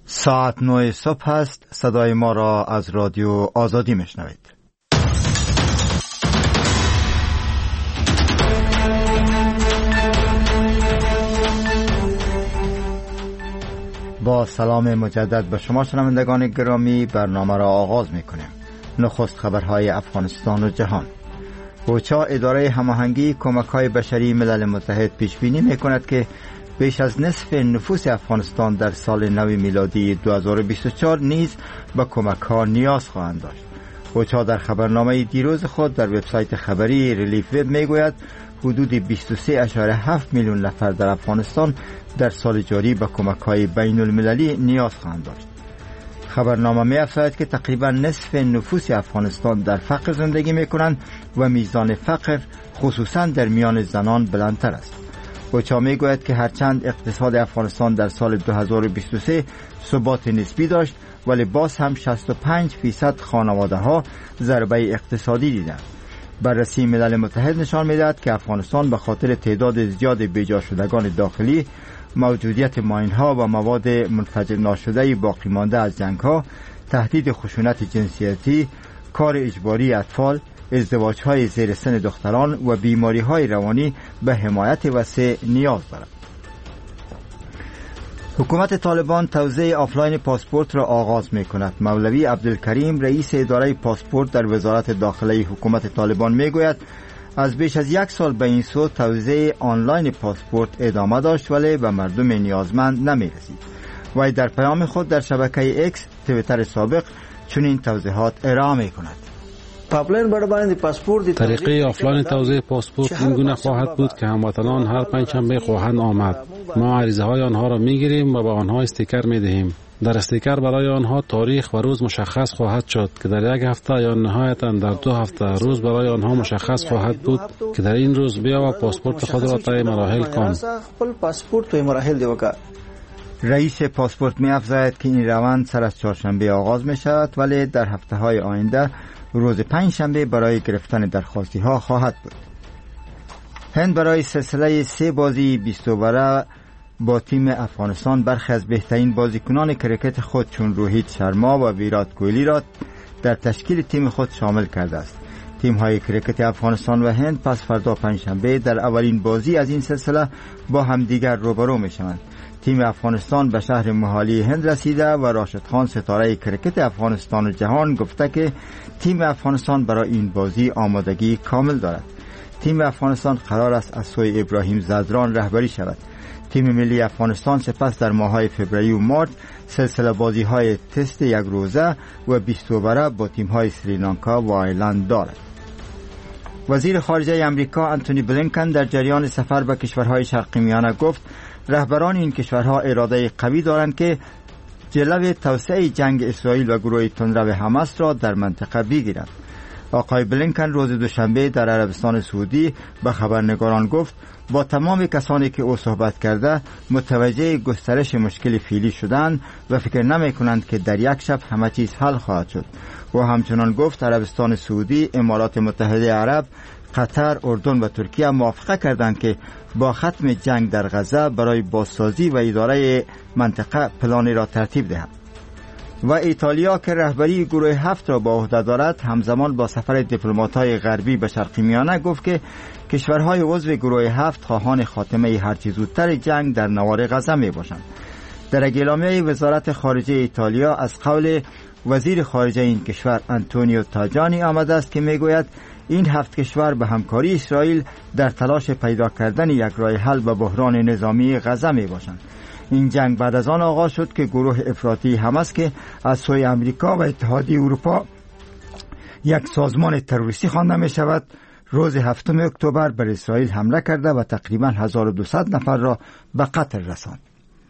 ساعت 9 صبح است. صدای ما را از رادیو آزادی میشنوید. با سلام مجدد به شما شنوندگان گرامی، برنامه را آغاز میکنیم. نخست خبرهای افغانستان و جهان. اوچا اداره هماهنگی کمک‌های بشری ملل متحد پیش بینی میکند که بیش از نصف نفوس افغانستان در سال نو میلادی 2024 نیز به کمک‌ها نیاز خواهند داشت. اوچا در خبرنامه دیروز خود در وبسایت خبری ریلیف وب میگوید حدود 23.7 میلیون نفر در افغانستان در سال جاری به کمک‌های بین المللی نیاز خواهند داشت. خبرنامه می‌افزاید که تقریبا نصف نفوس افغانستان در فقر زندگی می‌کنند و میزان فقر خصوصاً در میان زنان بلندتر است. اوچا میگوید که هرچند اقتصاد افغانستان در سال 2023 ثبات نسبی داشت، ولی باز هم 65% خانواده‌ها ضربه اقتصادی دیدند. بررسی ملل متحد نشان می‌دهد که افغانستان به خاطر تعداد زیاد بیجا شدگان داخلی، موجودیت ماین‌ها و مواد منفجر ناشده باقی مانده از جنگ‌ها، تهدید خشونت جنسیتی، کار اجباری اطفال، ازدواج‌های زیر سن دختران و بیماری‌های روانی به حمایت وسیع نیاز دارد. حکومت طالبان توزیع آفلاین پاسپورت را آغاز می‌کند. مولوی عبدالکریم رئیس اداره پاسپورت در وزارت داخله حکومت طالبان می‌گوید از بیش از 1 سال به این سو توزیع آنلاین پاسپورت ادامه داشت ولی به مردم نیازمند نمی‌رسید. وی در پیام خود در شبکه ایکس توییتر سابق چنین توضیحات ارائه می‌کند. طریقه آفلاین توزیع پاسپورت این گونه خواهد بود که هموطنان هر پنجشنبه خواهند آمد. ما عریضه های آنها را میگیریم و به آنها استیکر میدهیم. در استیکر برای آنها تاریخ و روز مشخص خواهد شد که در 1 هفته یا نهایتا در 2 هفته روز برای آنها مشخص خواهد بود که در این روز بیا و پاسپورت خود را طی مراحل کن. رئیس پاسپورت می‌افزاید که این روند سر از چهارشنبه آغاز می شود ولی در هفته‌های آینده روز پنجشنبه برای گرفتن درخواستی‌ها خواهد بود. هند برای سلسله 3 بازی 20 اووره با تیم افغانستان برخی از بهترین بازیکنان کرکت خود چون روهیت شرما و ویرات کوهلی را در تشکیل تیم خود شامل کرده است. تیم‌های کرکت افغانستان و هند پس فردا پنجشنبه در اولین بازی از این سلسله با همدیگر روبرو می‌شوند. تیم افغانستان به شهر موهالی هند رسیده و راشد خان ستاره کرکت افغانستان و جهان گفته که تیم افغانستان برای این بازی آمادگی کامل دارد. تیم افغانستان قرار است از سوی ابراهیم زدران رهبری شود. تیم ملی افغانستان سپس در ماه‌های فوریه و مارس سلسله بازی‌های تست 1 روزه و 20 اووره با تیم‌های سریلانکا و آیرلند دارد. وزیر خارجه آمریکا انتونی بلینکن در جریان سفر به کشورهای شرق میانه گفت رهبران این کشورها اراده قوی دارند که جلوی توسعه جنگ اسرائیل و گروه تندرو حماس را در منطقه بگیرند. آقای بلینکن روز دوشنبه در عربستان سعودی به خبرنگاران گفت با تمام کسانی که او صحبت کرده متوجه گسترش مشکل فعلی شدند و فکر نمی کنند که در یک شب همه چیز حل خواهد شد. و همچنان گفت عربستان سعودی، امارات متحده عرب، قطر، اردن و ترکیه موافقه کردند که با ختم جنگ در غزه برای بازسازی و اداره منطقه پلانی را ترتیب دهند. و ایتالیا که رهبری گروه 7 را با عهده دارد همزمان با سفر دیپلمات‌های غربی به شرق میانه گفت که کشورهای عضو گروه 7 خواهان خاتمه هرچه زودتر جنگ در نوار غزه میباشند. در اعلامیه وزارت خارجه ایتالیا از قول وزیر خارجه این کشور انتونیو تاجانی آمده است که میگوید این 7 کشور به همکاری اسرائیل در تلاش پیدا کردن یک راه حل به بحران نظامی غزه میباشند. این جنگ بعد از آن آغاز شد که گروه افراطی حماس که از سوی آمریکا و اتحادیه اروپا یک سازمان تروریستی خوانده می شود روز 7 اکتبر بر اسرائیل حمله کرده و تقریبا 1200 نفر را به قتل رساند.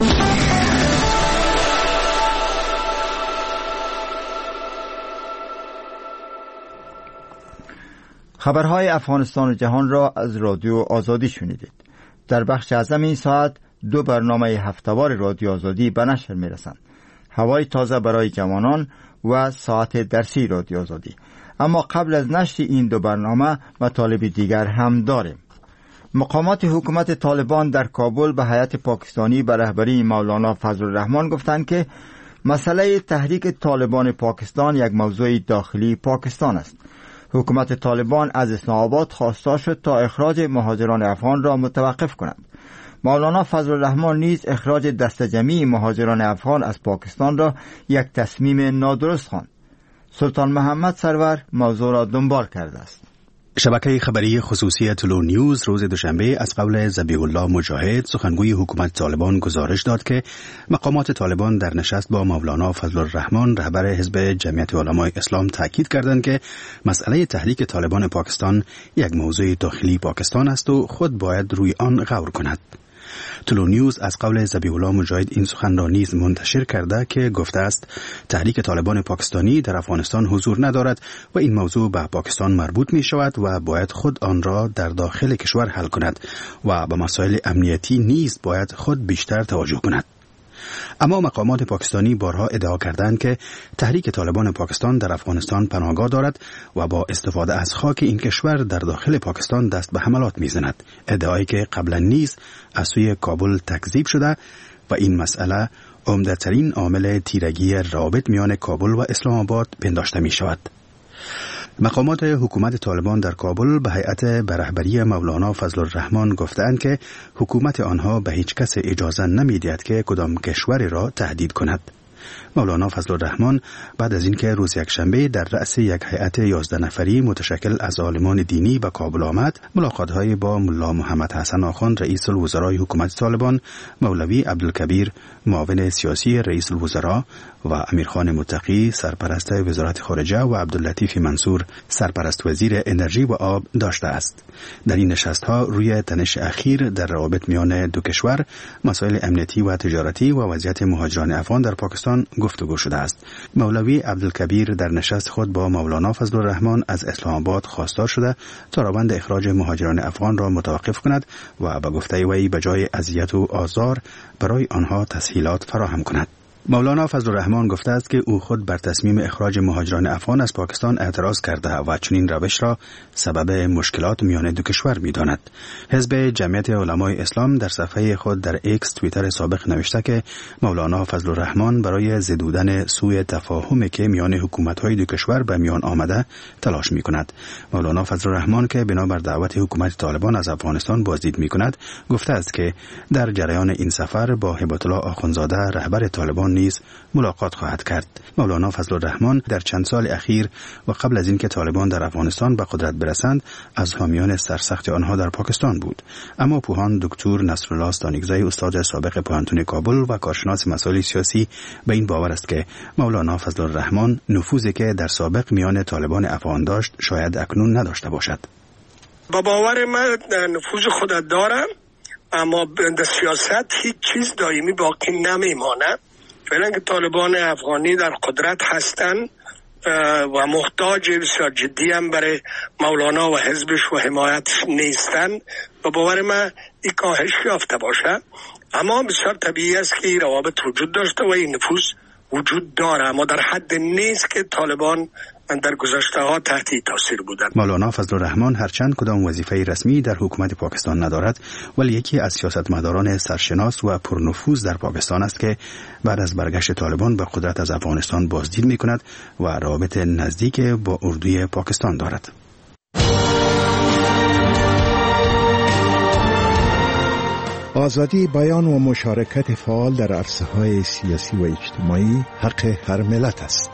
خبرهای افغانستان و جهان را از رادیو آزادی شنیدید. در بخش اعظم این ساعت 2 برنامه هفته‌وار رادیو آزادی به نشر می‌رسند. هوای تازه برای جوانان و ساعت درسی رادیو آزادی. اما قبل از نشر این 2 برنامه مطالب دیگر هم داریم. مقامات حکومت طالبان در کابل به هیئت پاکستانی به رهبری مولانا فضل الرحمن گفتند که مسئله تحریک طالبان پاکستان یک موضوع داخلی پاکستان است. حکومت طالبان از اسلام آباد خواستار شد تا اخراج مهاجران افغان را متوقف کند. مولانا فضل الرحمن نیز اخراج دست جمعی مهاجران افغان از پاکستان را یک تصمیم نادرست خواند. سلطان محمد سرور موضوع را دنبال کرده است. شبکه خبری خصوصی طلوع نیوز روز دوشنبه از قول ذبیح الله مجاهد سخنگوی حکومت طالبان گزارش داد که مقامات طالبان در نشست با مولانا فضل الرحمن رهبر حزب جمعیت علمای اسلام تاکید کردند که مسئله تحریک طالبان پاکستان یک موضوع داخلی پاکستان است و خود باید روی آن غور کند. طلوع نیوز از قول ذبیح الله مجاهد این سخن را نیز منتشر کرده که گفته است تحریک طالبان پاکستانی در افغانستان حضور ندارد و این موضوع به پاکستان مربوط می شود و باید خود آن را در داخل کشور حل کند و به مسائل امنیتی نیز باید خود بیشتر توجه کند. اما مقامات پاکستانی بارها ادعا کردند که تحریک طالبان پاکستان در افغانستان پناهگاه دارد و با استفاده از خاک این کشور در داخل پاکستان دست به حملات می‌زند، ادعایی که قبلا نیز از سوی کابل تکذیب شده و این مسئله عمده‌ترین عامل تیرگی روابط میان کابل و اسلام آباد پنداشته می‌شود. مقامات حکومت طالبان در کابل به هیئت به رهبری مولانا فضل الرحمن گفتند که حکومت آنها به هیچ کس اجازه نمی‌دهد که کدام کشوری را تهدید کند. مولانا فضل الرحمن بعد از اینکه روز یکشنبه در رأس یک هیئت 11 نفری متشکل از عالمان دینی به کابل آمد، ملاقات‌های با ملا محمد حسن آخوند رئیس الوزرای حکومت طالبان، مولوی عبدالکبیر معاون سیاسی رئیس الوزراء و امیرخان متقی سرپرست وزارت خارجه و عبداللطیف منصور سرپرست وزیر انرژی و آب داشته است. در این نشست‌ها روی تنش اخیر در روابط میان دو کشور، مسائل امنیتی و تجارتی و وضعیت مهاجران افغان در پاکستان گفتگو شده است. مولوی عبدالکبیر در نشست خود با مولانا فضل الرحمن از اسلام آباد خواستار شده تا روند اخراج مهاجران افغان را متوقف کند و به گفته وی به جای اذیت و آزار برای آنها تسهیلات فراهم کند. مولانا فضل الرحمن گفته است که او خود بر تصمیم اخراج مهاجران افغان از پاکستان اعتراض کرده و چنین روش را سبب مشکلات میان دو کشور می‌داند. حزب جمعیت علمای اسلام در صفحه خود در ایکس توییتر سابق نوشته که مولانا فضل الرحمن برای زدودن سوء تفاهمی که میان حکومت‌های دو کشور به میان آمده تلاش می‌کند. مولانا فضل الرحمن که بنابر دعوت حکومت طالبان از افغانستان بازدید می‌کند، گفته است که در جریان این سفر با هبت الله آخوندزاده رهبر طالبان نیز ملاقات خواهد کرد. مولانا فضل الرحمن در چند سال اخیر و قبل از اینکه طالبان در افغانستان به قدرت برسند از حامیان سرسخت آنها در پاکستان بود، اما پوهان دکتر نصرالله استانگزی استاد سابق پوهنتون کابل و کارشناس مسائل سیاسی به این باور است که مولانا فضل الرحمن نفوذی که در سابق میان طالبان افغان داشت شاید اکنون نداشته باشد. با باور من نفوذ خود دارم، اما در سیاست هیچ چیز دائمی باقی نمیماند. فعلا که طالبان افغانی در قدرت هستند و محتاج بسیار جدی هم برای مولانا و حزبش و حمایتش نیستند و باور من این کاهش یافته باشه، اما بسیار طبیعی است که این روابط وجود داشته و این نفوذ وجود داره، اما در حد نیست که طالبان در گذشته ها تحت تاثیر بودند. مولانا فضل الرحمن هرچند کدام وظیفه رسمی در حکومت پاکستان ندارد، ولی یکی از سیاستمداران سرشناس و پرنفوذ در پاکستان است که بعد از برگشت طالبان به قدرت از افغانستان بازدید می‌کند و روابط نزدیک با اردوی پاکستان دارد. آزادی بیان و مشارکت فعال در عرصه‌های سیاسی و اجتماعی حق هر ملت است.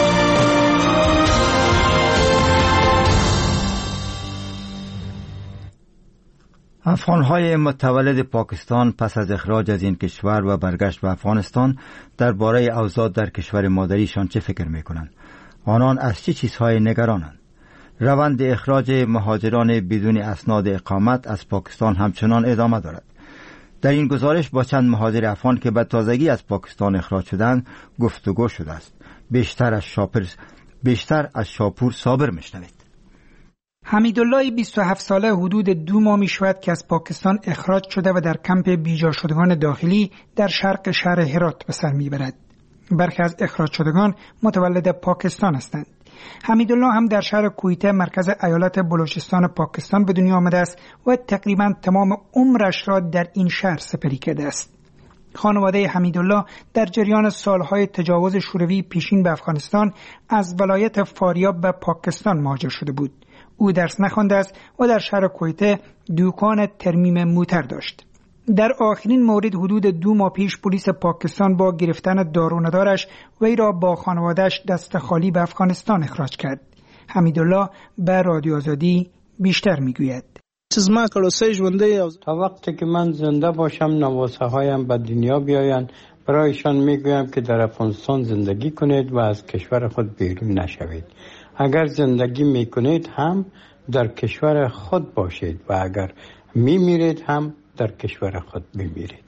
افغان‌های متولد پاکستان پس از اخراج از این کشور و برگشت به افغانستان درباره اوضاع در کشور مادریشان چه فکر می‌کنند؟ آنان از چه چیزهای نگرانند؟ روند اخراج مهاجران بدون اسناد اقامت از پاکستان همچنان ادامه دارد. در این گزارش با چند مهاجر افغان که به تازگی از پاکستان اخراج شدند گفتگو شده است. بیشتر از شاپور صابر میشنوید. حمیدالله 27 ساله حدود 2 ماه می شود که از پاکستان اخراج شده و در کمپ بیجا شدگان داخلی در شرق شهر هرات به سر می برد. برخی از اخراج شدگان متولد پاکستان هستند. حمیدالله هم در شهر کویته مرکز ایالت بلوچستان پاکستان به دنیا آمده است و تقریبا تمام عمرش را در این شهر سپری کرده است. خانواده حمیدالله در جریان سالهای تجاوز شوروی پیشین به افغانستان از ولایت فاریاب به پاکستان مهاجر شده بود. او درس نخوانده است و در شهر کویته دکان ترمیم موتر داشت. در آخرین مورد حدود 2 ماه پیش پلیس پاکستان با گرفتن دارندارش وی را با خانواده‌اش دست خالی به افغانستان اخراج کرد. حمیدالله به رادیو آزادی بیشتر میگوید. تا وقتی که من زنده باشم نواسه هایم به دنیا بیاین، برایشان میگویم که در افغانستان زندگی کنید و از کشور خود بیرون نشوید. اگر زندگی میکنید هم در کشور خود باشید و اگر میمیرید هم در کشور خود میمیرید.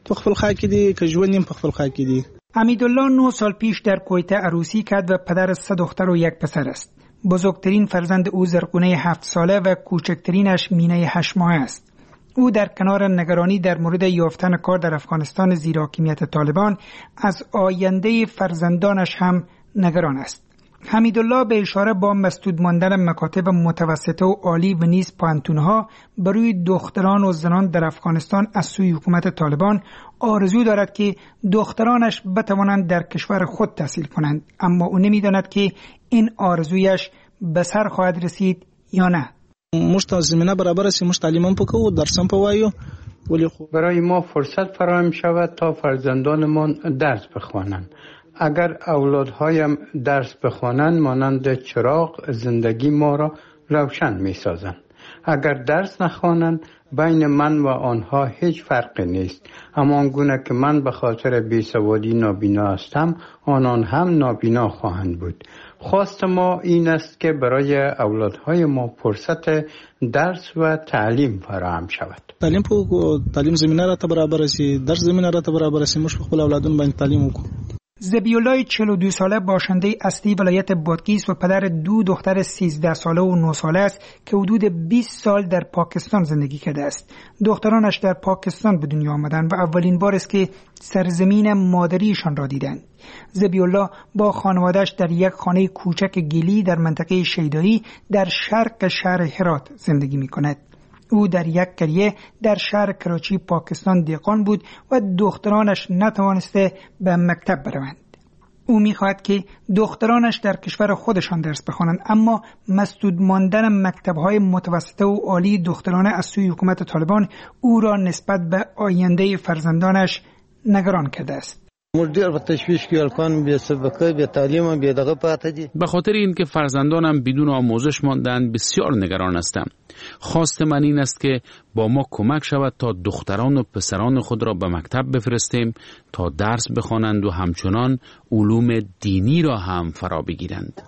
حمیدالله 9 سال پیش در کویته عروسی کرد و پدر 3 دختر و 1 پسر است. بزرگترین فرزند او زرقونه 7 ساله و کوچکترینش مینه 8 ماهه است. او در کنار نگرانی در مورد یافتن کار در افغانستان زیر حاکمیت طالبان از آینده فرزندانش هم نگران است. حمیدالله به اشاره با مسدود ماندن مکاتب متوسطه و عالی و نیز پانتونها برای دختران و زنان در افغانستان از سوی حکومت طالبان آرزو دارد که دخترانش بتوانند در کشور خود تحصیل کنند، اما او نمی‌داند که این آرزویش به سر خواهد رسید یا نه. برای ما فرصت فراهم شود تا فرزندانمان درس بخوانند. اگر اولادهایم درس بخوانند مانند چراغ زندگی ما را روشن می سازند. اگر درس نخوانند بین من و آنها هیچ فرقی نیست. همان گونه که من به خاطر بیسوادی نابینا هستم، آنان هم نابینا خواهند بود. خواست ما این است که برای اولادهای ما فرصت درس و تعلیم فراهم شود. تعلیم زمینه را برابر است، درس زمینه را برابر است. مش خپل اولادون باندې تعلیم وکړو. ذبیحالله 42 ساله باشنده اصلی ولایت بادغیس و پدر 2 دختر 13 ساله و 9 ساله است که حدود 20 سال در پاکستان زندگی کرده است. دخترانش در پاکستان به دنیا آمدند و اولین بار است که سرزمین مادریشان را دیدند. ذبیحالله با خانواده‌اش در یک خانه کوچک گلی در منطقه شیدایی در شرق شهر هرات زندگی می‌کند. او در یک قریه در شهر کراچی پاکستان دهقان بود و دخترانش نتوانسته به مکتب بروند. او می‌خواهد که دخترانش در کشور خودشان درس بخوانند، اما مسدود ماندن مکتب‌های متوسطه و عالی دخترانه از سوی حکومت طالبان او را نسبت به آینده فرزندانش نگران کرده است. به خاطر اینکه فرزندانم بدون آموزش ماندند بسیار نگران هستم. خواست من این است که با ما کمک شود تا دختران و پسران خود را به مکتب بفرستیم تا درس بخوانند و همچنان علوم دینی را هم فرا بگیرند.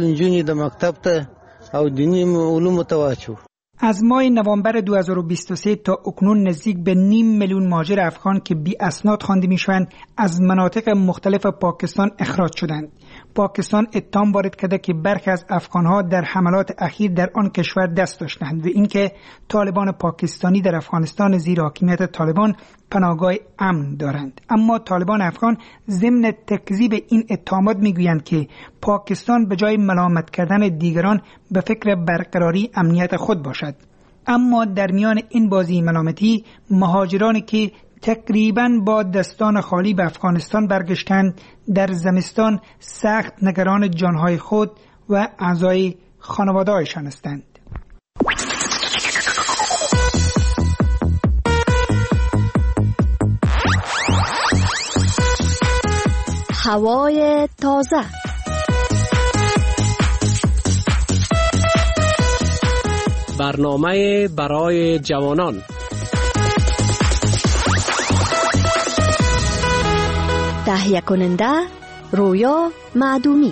از ماه نوامبر 2023 تا اکنون نزدیک به 500,000 مهاجر افغان که بی اسناد خوانده میشوند از مناطق مختلف پاکستان اخراج شدند. پاکستان اتهام وارد کرده که برخی از افغانها در حملات اخیر در آن کشور دست داشتند و اینکه طالبان پاکستانی در افغانستان زیر حاکمیت طالبان پناهگاه امن دارند. اما طالبان افغان ضمن تکذیب این اتهامات میگویند که پاکستان به جای ملامت کردن دیگران به فکر برقراری امنیت خود باشد. اما در میان این بازی ملامتی، مهاجرانی که تقریباً با دستان خالی به افغانستان برگشتند در زمستان سخت نگران جانهای خود و اعضای خانواده‌هایشان هستند. هوای تازه. برنامه برای جوانان. تهیه کننده رویا معدومی.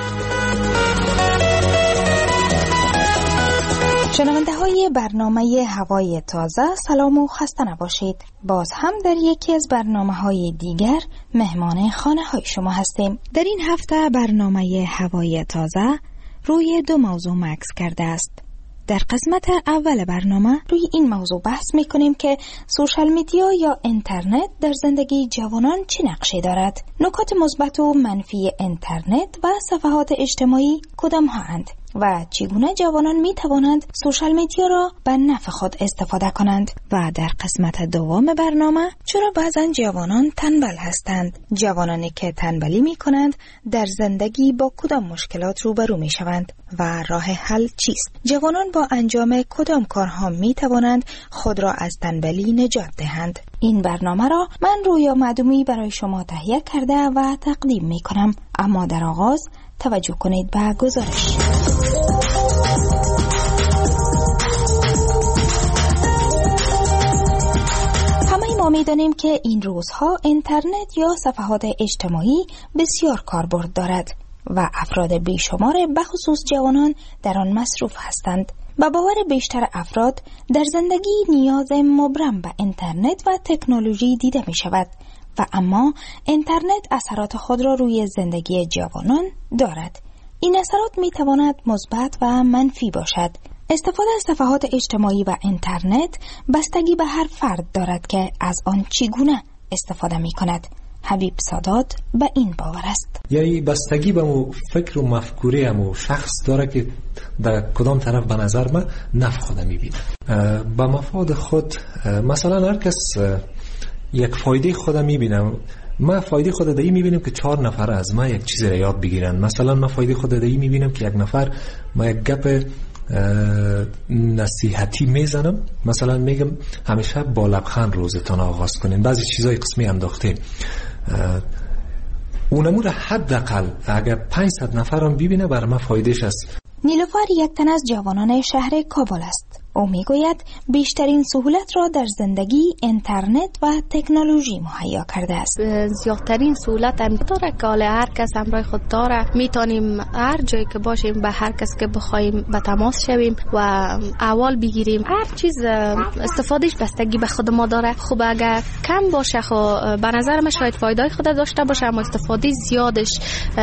شنونده های برنامه هوای تازه، سلام و خسته نباشید. باز هم در یکی از برنامه های دیگر مهمان خانه های شما هستیم. در این هفته برنامه هوای تازه روی 2 موضوع مکس کرده است. در قسمت اول برنامه روی این موضوع بحث میکنیم که سوشال میدیا یا اینترنت در زندگی جوانان چه نقشی دارد. نکات مثبت و منفی اینترنت و صفحات اجتماعی کدام هستند و چگونه جوانان می توانند سوشال میدیا را به نفع خود استفاده کنند. و در قسمت دوم برنامه چرا بعضا جوانان تنبل هستند، جوانانی که تنبلی می کنند در زندگی با کدام مشکلات روبرو می شوند و راه حل چیست؟ جوانان با انجام کدام کارها می توانند خود را از تنبلی نجات دهند؟ این برنامه را من رویا معدومی برای شما تهیه کرده و تقدیم می کنم. اما در آغاز توجه کنید به گزارش. همه ما می دانیم که این روزها اینترنت یا صفحات اجتماعی بسیار کاربرد دارد و افراد بیشمار به خصوص جوانان در آن مصروف هستند. با باور بیشتر افراد در زندگی نیاز مبرم به اینترنت و تکنولوژی دیده می شود و اما اینترنت اثرات خود را روی زندگی جوانان دارد. این اثرات می تواند مثبت و منفی باشد. استفاده از صفحات اجتماعی و اینترنت بستگی به هر فرد دارد که از آن چگونه استفاده می کند. حبیب سادات به این باور است. یعنی بستگی به مو فکر و مفکوره مو شخص داره که در کدام طرف به نظر من نفع خود میبینه. به مفاد خود مثلا هر کس یک فایده خود میبینه. ما فایده خود دایی میبینم که 4 نفر از ما یک چیز را یاد بگیرن. مثلا ما فایده خود دایی میبینم که یک نفر ما یک گپ نصیحتی میزنم، مثلا میگم همیشه با لبخند روزتان آغاز کنین، بعضی چیزای قسمی انداختیم. اونمو را حداقل اگر 500 نفرم ببینه برای ما فایدهش است. نیلوفر یک تن از جوانان شهر کابل است. او میگوید بیشترین سهولت را در زندگی اینترنت و تکنولوژی مهیا کرده است. زیادترین سهولت هم داره که هر کس همراه خود داره، میتونیم هر جایی که باشیم به هر کس که بخوایم به تماس شویم و احوال بگیریم. هر چیز استفادهش بستگی به خود ما داره. خوب اگر کم باشه خو به نظر من شاید فایده خود داشته باشه، اما استفاده زیادش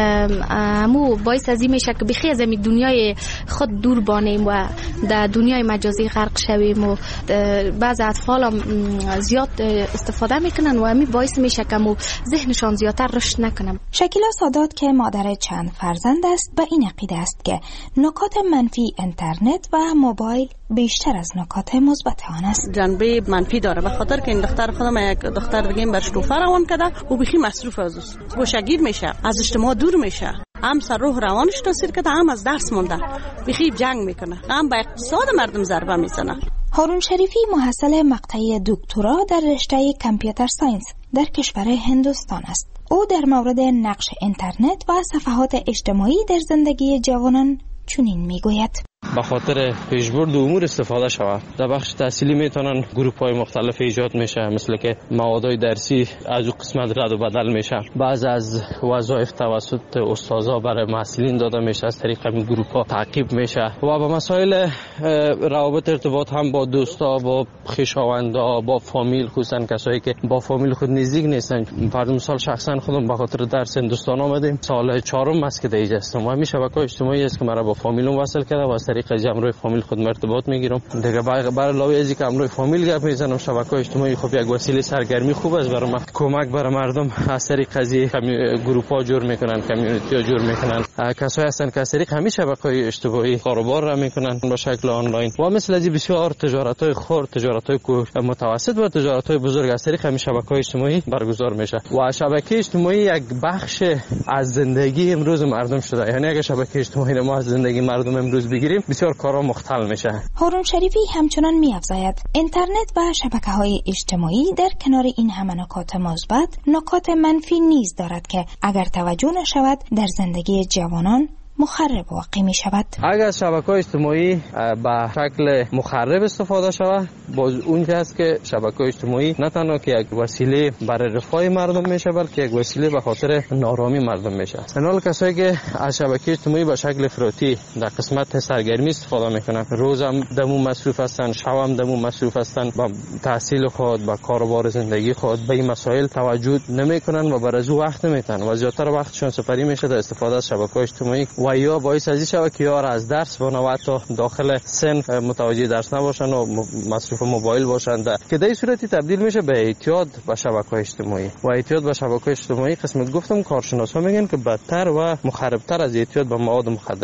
همو باعث از این میشه که بخی از این دنیای خود دور بانیم و در دنیای مجازی غرق شویم و بعض اطفال هم زیاد استفاده میکنن و همین باعث میشه که ذهنشان زیادتر رشد نکنن. شکیلا سادات که مادر چند فرزند است به این عقیده است که نکات منفی اینترنت و موبایل بیشتر از نکات مثبت آن است. جنبه منفی داره به خاطر که این دختر خودم یک دختر دیگه برش توفه روان کرده و بخی مصروف از گوشگیر میشه، از اجتماع دور میشه، هم سر روح روانش تاثیر کرده، هم از درس مونده، بخی جنگ میکنه، هم به اقتصاد مردم ضربه میزنه. هارون شریفی محصل مقطع دکترا در رشته کامپیوتر ساینس در کشور هندوستان است. او در مورد نقش اینترنت و صفحات اجتماعی در زندگی جوانان چنین میگوید: به خاطر پیشبرد امور استفاده شود. در بخش تحصیلی میتونن گروه‌های مختلف ایجاد میشه، مثل که موادهای درسی از اون قسمت رد و بدل میشه. بعض از وظایف توسط استادا برای محصلین داده میشه، از طریق همین گروه‌ها تعقیب میشه و به مسائل روابط ارتباط هم با دوستا، با خویشاوندا، با فامیل، خصوصا کسایی که با فامیل خود نزدیک نیستن. فرض مثال شخصا خودم به خاطر درس هندوستان آمدیم، سال 4م است که دیگه هستم و همین شبکه‌های اجتماعی است که مرا با فامیلم وصل کرده و از طریق همراه فامیل خود ارتباط میگیرم. دیگه برای علاوه از اینکه همراه فامیل گپ میزنم، شبکه‌های اجتماعی خب یک وسیله سرگرمی خوب است برای من. کمک برای مردم از طریق قضیه گروه‌ها جور میکنن، کامیونیتی‌ها جور میکنن. کسایی هستن که از طریق همین شبکه‌های اجتماعی کاروبار را میکنن به شکل آنلاین و مثل از بسیار تجارت‌های خرد، تجارت‌های متوسط و تجارت‌های بزرگ از طریق همین شبکه‌های اجتماعی برگزار میشه و شبکه اجتماعی یک بخش از زندگی امروز مردم شده. یعنی اگه شبکه اجتماعی ما از زندگی مردم امروز بگیریم بسیار کارا مختل میشه. هارون شریفی همچنان می‌افزاید اینترنت و شبکه‌های اجتماعی در کنار این همه نکات مثبت، نکات منفی نیز دارد که اگر توجه نشود در زندگی جوانان مخرب واقع می شود. اگر شبکه‌های اجتماعی به شکل مخرب استفاده شود، باز اونجا است که شبکه‌های اجتماعی نه تنها که یک وسیله برای رفاه مردم میشه، بلکه یک وسیله به خاطر نارامی مردم میشه. حالا کسایی که از شبکه اجتماعی به شکل افراطی در قسمت سرگرمی استفاده میکنن، روزم دمو مصروف هستن، شبم دمو مصروف هستن، با تحصیل خود، با کاروبار زندگی خود به این مسائل توجه نمیکنن و برای او وقت نمیتن و زیادتر وقتشون سپری میشه در استفاده از شبکه‌های اجتماعی و یا باعث از این شود که یار از درس و حتی داخل سن متوجه درس نباشن و مصروف موبایل باشند که در این صورتی تبدیل میشه به اعتیاد به شبکه‌های اجتماعی و اعتیاد به شبکه‌های اجتماعی قسمت گفتم کارشناسا میگن که بدتر و مخربتر از اعتیاد به مواد مخدر است.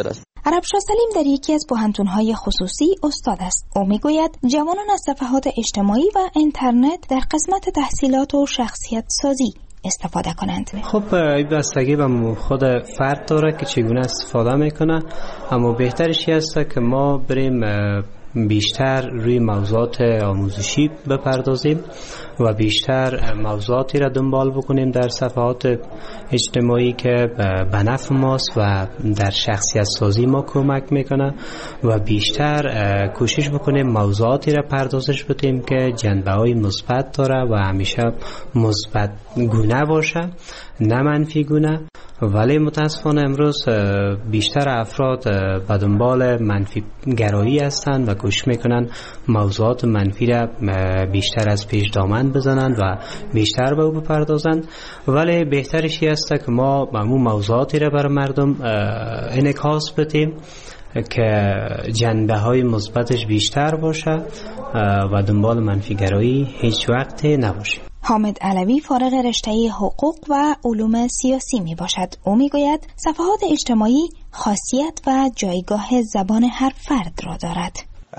عربشاه سلیم در یکی از پوهنتون‌های خصوصی استاد است. او میگوید جوانان از صفحات اجتماعی و اینترنت در قسمت تحصیلات و شخصیت سازی استفاده کنند. خب این بستگی به خود فرد داره که چگونه استفاده میکنه، اما بهترش هست که ما بریم بیشتر روی موضوعات آموزشی بپردازیم و بیشتر موضوعاتی را دنبال بکنیم در صفحات اجتماعی که به نفع ماست و در شخصیت سازی ما کمک میکنه و بیشتر کوشش بکنیم موضوعاتی را پردازش بدیم که جنبه های مثبت داره و همیشه مثبت گونه باشه، نه منفی گونه. ولی متاسفانه امروز بیشتر افراد به دنبال منفی گرایی هستند و کوشش میکنن موضوعات منفی را بیشتر از پیش دامن بزنند و بیشتر به او بپردازند. ولی بهترش است که ما به اون موضوعاتی را بر مردم انعکاس بدیم که جنبه های مثبتش بیشتر باشه و دنبال منفی گرایی هیچ وقت نباشه. حامد علوی فارغ رشته حقوق و علوم سیاسی می باشد. او می گوید صفحات اجتماعی خاصیت و جایگاه زبان هر فرد را دارد.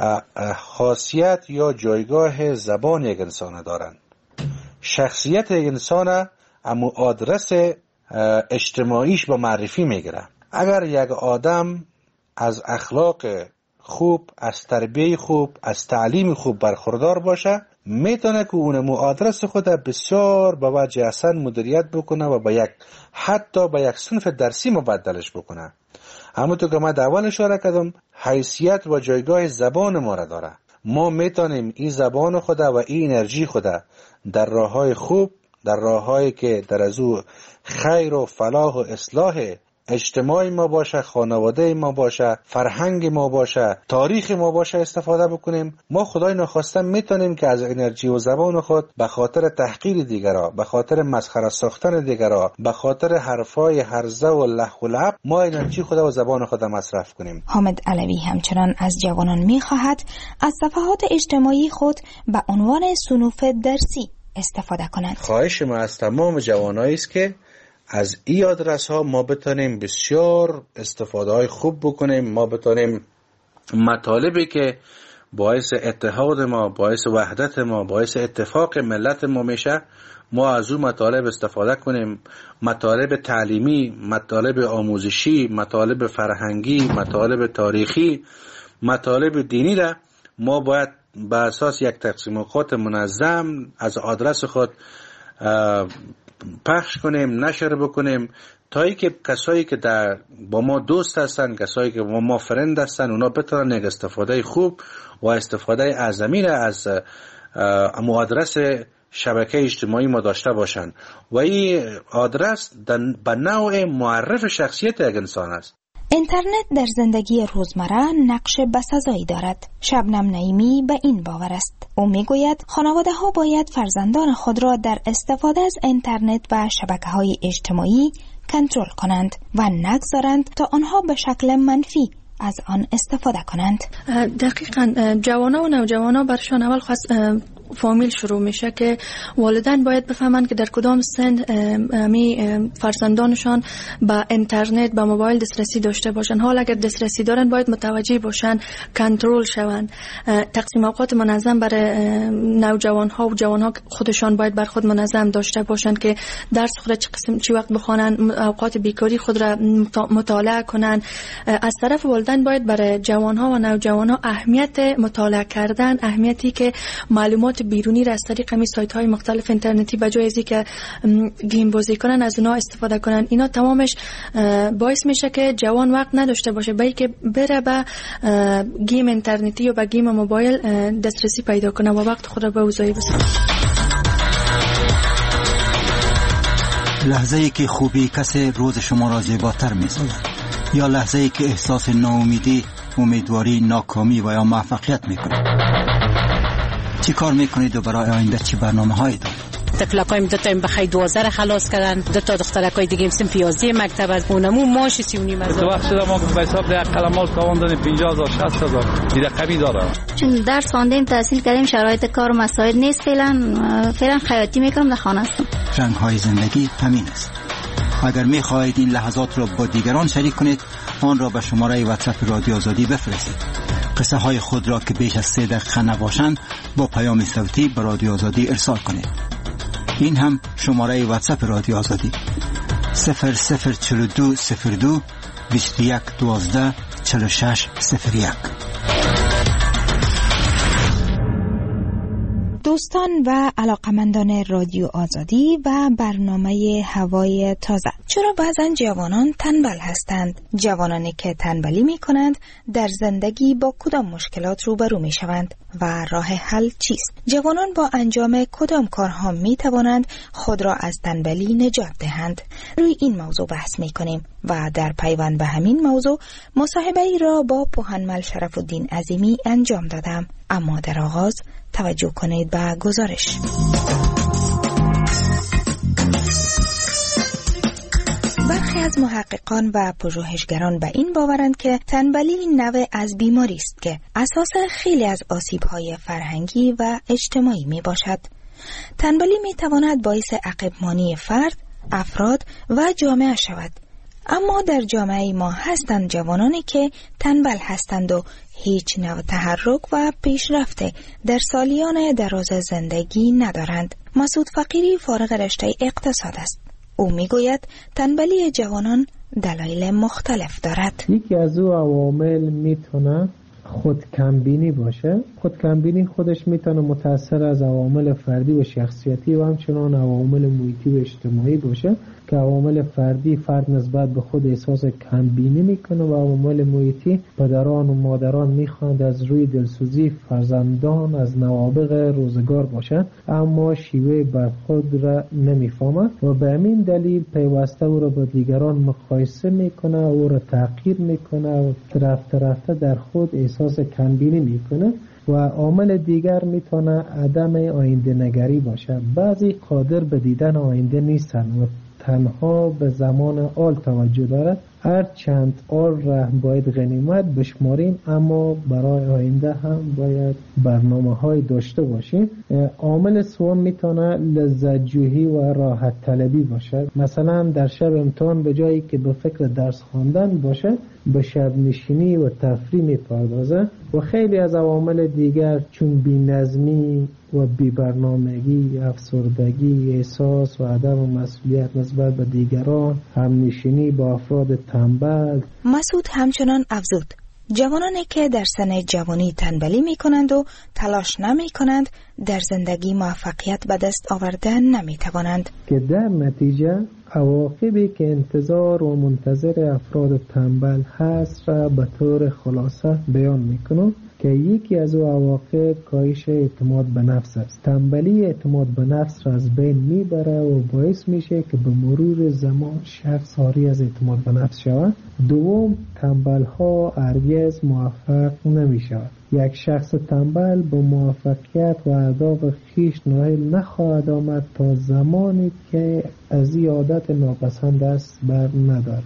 خاصیت یا جایگاه زبان یک انسان دارند. شخصیت یک انسان اما آدرس اجتماعیش با معرفی میگیره. اگر یک آدم از اخلاق خوب، از تربیه خوب، از تعلیم خوب برخوردار باشه، میتونه که اون آدرس خود بسیار به وجه احسن مدیریت بکنه و حتی به یک صنف درسی مبدلش بکنه. همونطور که من در اول اشاره کردم، حیثیت و جایگاه زبان ما را داره. ما میتونیم این زبان خود و این انرژی خود در راههای خوب، در راههایی که در از او خیر و فلاح و اصلاح اجتماعی ما باشه، خانواده ما باشه، فرهنگ ما باشه، تاریخ ما باشه استفاده بکنیم. ما خدای نخواسته میتونیم که از انرژی و زبان خود به خاطر تحقیر دیگرها، به خاطر مسخره ساختن دیگرها، به خاطر حرفای هرزه و لح و لعب ما انرژی خود و زبان خود مصرف کنیم. حامد علوی همچنان از جوانان میخواهد از صفحات اجتماعی خود به عنوان صنوف درسی استفاده کنند. خواهش ما از تمام جوانایی است که از این آدرس ها ما بتونیم بسیار استفاده های خوب بکنیم. ما بتونیم مطالبی که باعث اتحاد ما، باعث وحدت ما، باعث اتفاق ملت ما میشه، ما از اون مطالب استفاده کنیم. مطالب تعلیمی، مطالب آموزشی، مطالب فرهنگی، مطالب تاریخی، مطالب دینی را ما باید به اساس یک تقسیم اوقات منظم از آدرس خود پخش کنیم، نشر بکنیم، تا ای که کسایی که با ما دوست هستن، کسایی که با ما فرند هستن، اونا بتونن یک استفاده خوب و استفاده اعظمی را از آدرس شبکه اجتماعی ما داشته باشن و این آدرس به نوع معرف شخصیت یک انسان است. اینترنت در زندگی روزمره نقش بسزایی دارد. شبنم نعیمی به این باور است. او میگوید خانواده ها باید فرزندان خود را در استفاده از اینترنت و شبکه‌های اجتماعی کنترل کنند و نگذارند تا آنها به شکل منفی از آن استفاده کنند. دقیقاً جوانان و نوجوانان برشان اول فامیل شروع میشه که والدین باید بفهمند که در کدام سن فرزندانشان با اینترنت، با موبایل دسترسی داشته باشن. حال اگر دسترسی دارن باید متوجه باشن، کنترل شوند. تقسیم اوقات منظم برای نوجوان ها و جوان ها خودشان باید بر خود منظم داشته باشند که درس خود چه وقت بخوانند، اوقات بیکاری خود را مطالعه کنند. از طرف والدین باید برای جوان ها و نوجوان ها اهمیت مطالعه کردن، اهمیتی که معلومات بیرونی را از طریق همین سایت های مختلف اینترنتی به جای ازی که گیم بازی کنن از اونا استفاده کنن، اینا تمامش باعث میشه که جوان وقت نداشته باشه به اینکه بره به گیم اینترنتی یا به گیم موبایل دسترسی پیدا کنه و وقت خود را به اوضاعی بسازه. لحظه‌ای که خوبی کسی روز شما را زیباتر می‌سازد یا لحظه‌ای که احساس ناامیدی، امیدواری، ناکامی و یا موفقیت می‌کند. چی کار میکنید و برای آینده چی برنامه‌هایی دارید؟ تفلقایم دوتایم بخی 12 خلاص کردن، دو تا دخترکای دیگه هم سن 11 مکتب از اونمو ماش 39 هزار. تو وقت شده ما به حساب ده قلمال تاوان دادیم 50000 60000 این رقمی داره. چون درس خواندیم، تحصیل کردیم، شرایط کار و مسائل نیست، فعلا خیاطی میکنم، در خانه هستم. رنگ‌های زندگی همین است. اگر می‌خواهید این لحظات را با دیگران شریک کنید، آن را به شماره واتساپ رادیو آزادی بفرستید. قصه های خود را که بیش از 3 دقیقه نباشند با پیام صوتی به رادیو آزادی ارسال کنید. این هم شماره واتساپ رادیو آزادی 004202 2112 4601. دوستان و علاقمندان رادیو آزادی و برنامه هوای تازه، چرا بعضن جوانان تنبل هستند؟ جوانانی که تنبلی می کنند در زندگی با کدام مشکلات روبرو می شوند و راه حل چیست؟ جوانان با انجام کدام کارها می توانند خود را از تنبلی نجات دهند؟ روی این موضوع بحث می کنیم و در پیوند به همین موضوع مصاحبه ای را با پوهنمل شرف الدین عظیمی انجام دادم. اما در آغاز توجه کنید به گزارش. برخی از محققان و پژوهشگران به این باورند که تنبلی نوع از بیماری است که اساس خیلی از آسیب‌های فرهنگی و اجتماعی می باشد. تنبلی می تواند باعث عقب‌مانی فرد، افراد و جامعه شود. اما در جامعه ما هستند جوانانی که تنبل هستند و هیچ نوع تحرک و پیشرفت در سالیان دراز زندگی ندارند. مسعود فقیری فارغ رشته اقتصاد است. او میگوید تنبلی جوانان دلایل مختلف دارد. یکی از او عوامل میتونه خودکمبینی باشه. خودکمبینی خودش میتونه متأثر از عوامل فردی و شخصیتی و همچنان عوامل محیطی و اجتماعی باشه که عوامل فردی فرد نسبت به خود احساس کمبینی میکنه و عوامل محیطی پدران و مادران میخواند از روی دلسوزی فرزندان از نوابغ روزگار باشند اما شیوه برخورد را نمیفهمند و به همین دلیل پیوسته او را با دیگران مقایسه میکنه، او را تحقیر میکنه و رفته در خود احساس کمبینی میکنه. و عامل دیگر میتونه عدم آینده نگری باشه. بعضی قادر به دیدن آینده نیستن و تنها به زمان آل توجه دارد. هر چند آل را باید غنیمت بشماریم اما برای آینده هم باید برنامه های داشته باشیم. عامل سوم میتونه لذت جویی و راحت طلبی باشه. مثلا در شب امتحان به جایی که به فکر درس خواندن باشه به شب نشینی و تفریح میپردازه. و خیلی از عوامل دیگر چون بی‌نظمی و بی‌برنامگی، افسردگی، احساس و عدم مسئولیت نسبت به دیگران، همنشینی با افراد تنبل. مسعود همچنان افزود جوانانی که در سن جوانی تنبلی می کنند و تلاش نمی کنند در زندگی موفقیت به دست آوردن نمی توانند که در نتیجه عواقبی که انتظار و منتظر افراد تنبل هست را به طور خلاصه بیان می کنم که یکی از او عواقب کاهش اعتماد به نفس است. تنبلی اعتماد به نفس را از بین میبره و باعث میشه که به مرور زمان شخص عاری از اعتماد به نفس شود. دوم، تنبل ها هرگز موفق نمی شود. یک شخص تنبل با موفقیت و اهداف خویش نائل نخواهد آمد تا زمانی که از این عادت ناپسند است بر ندارد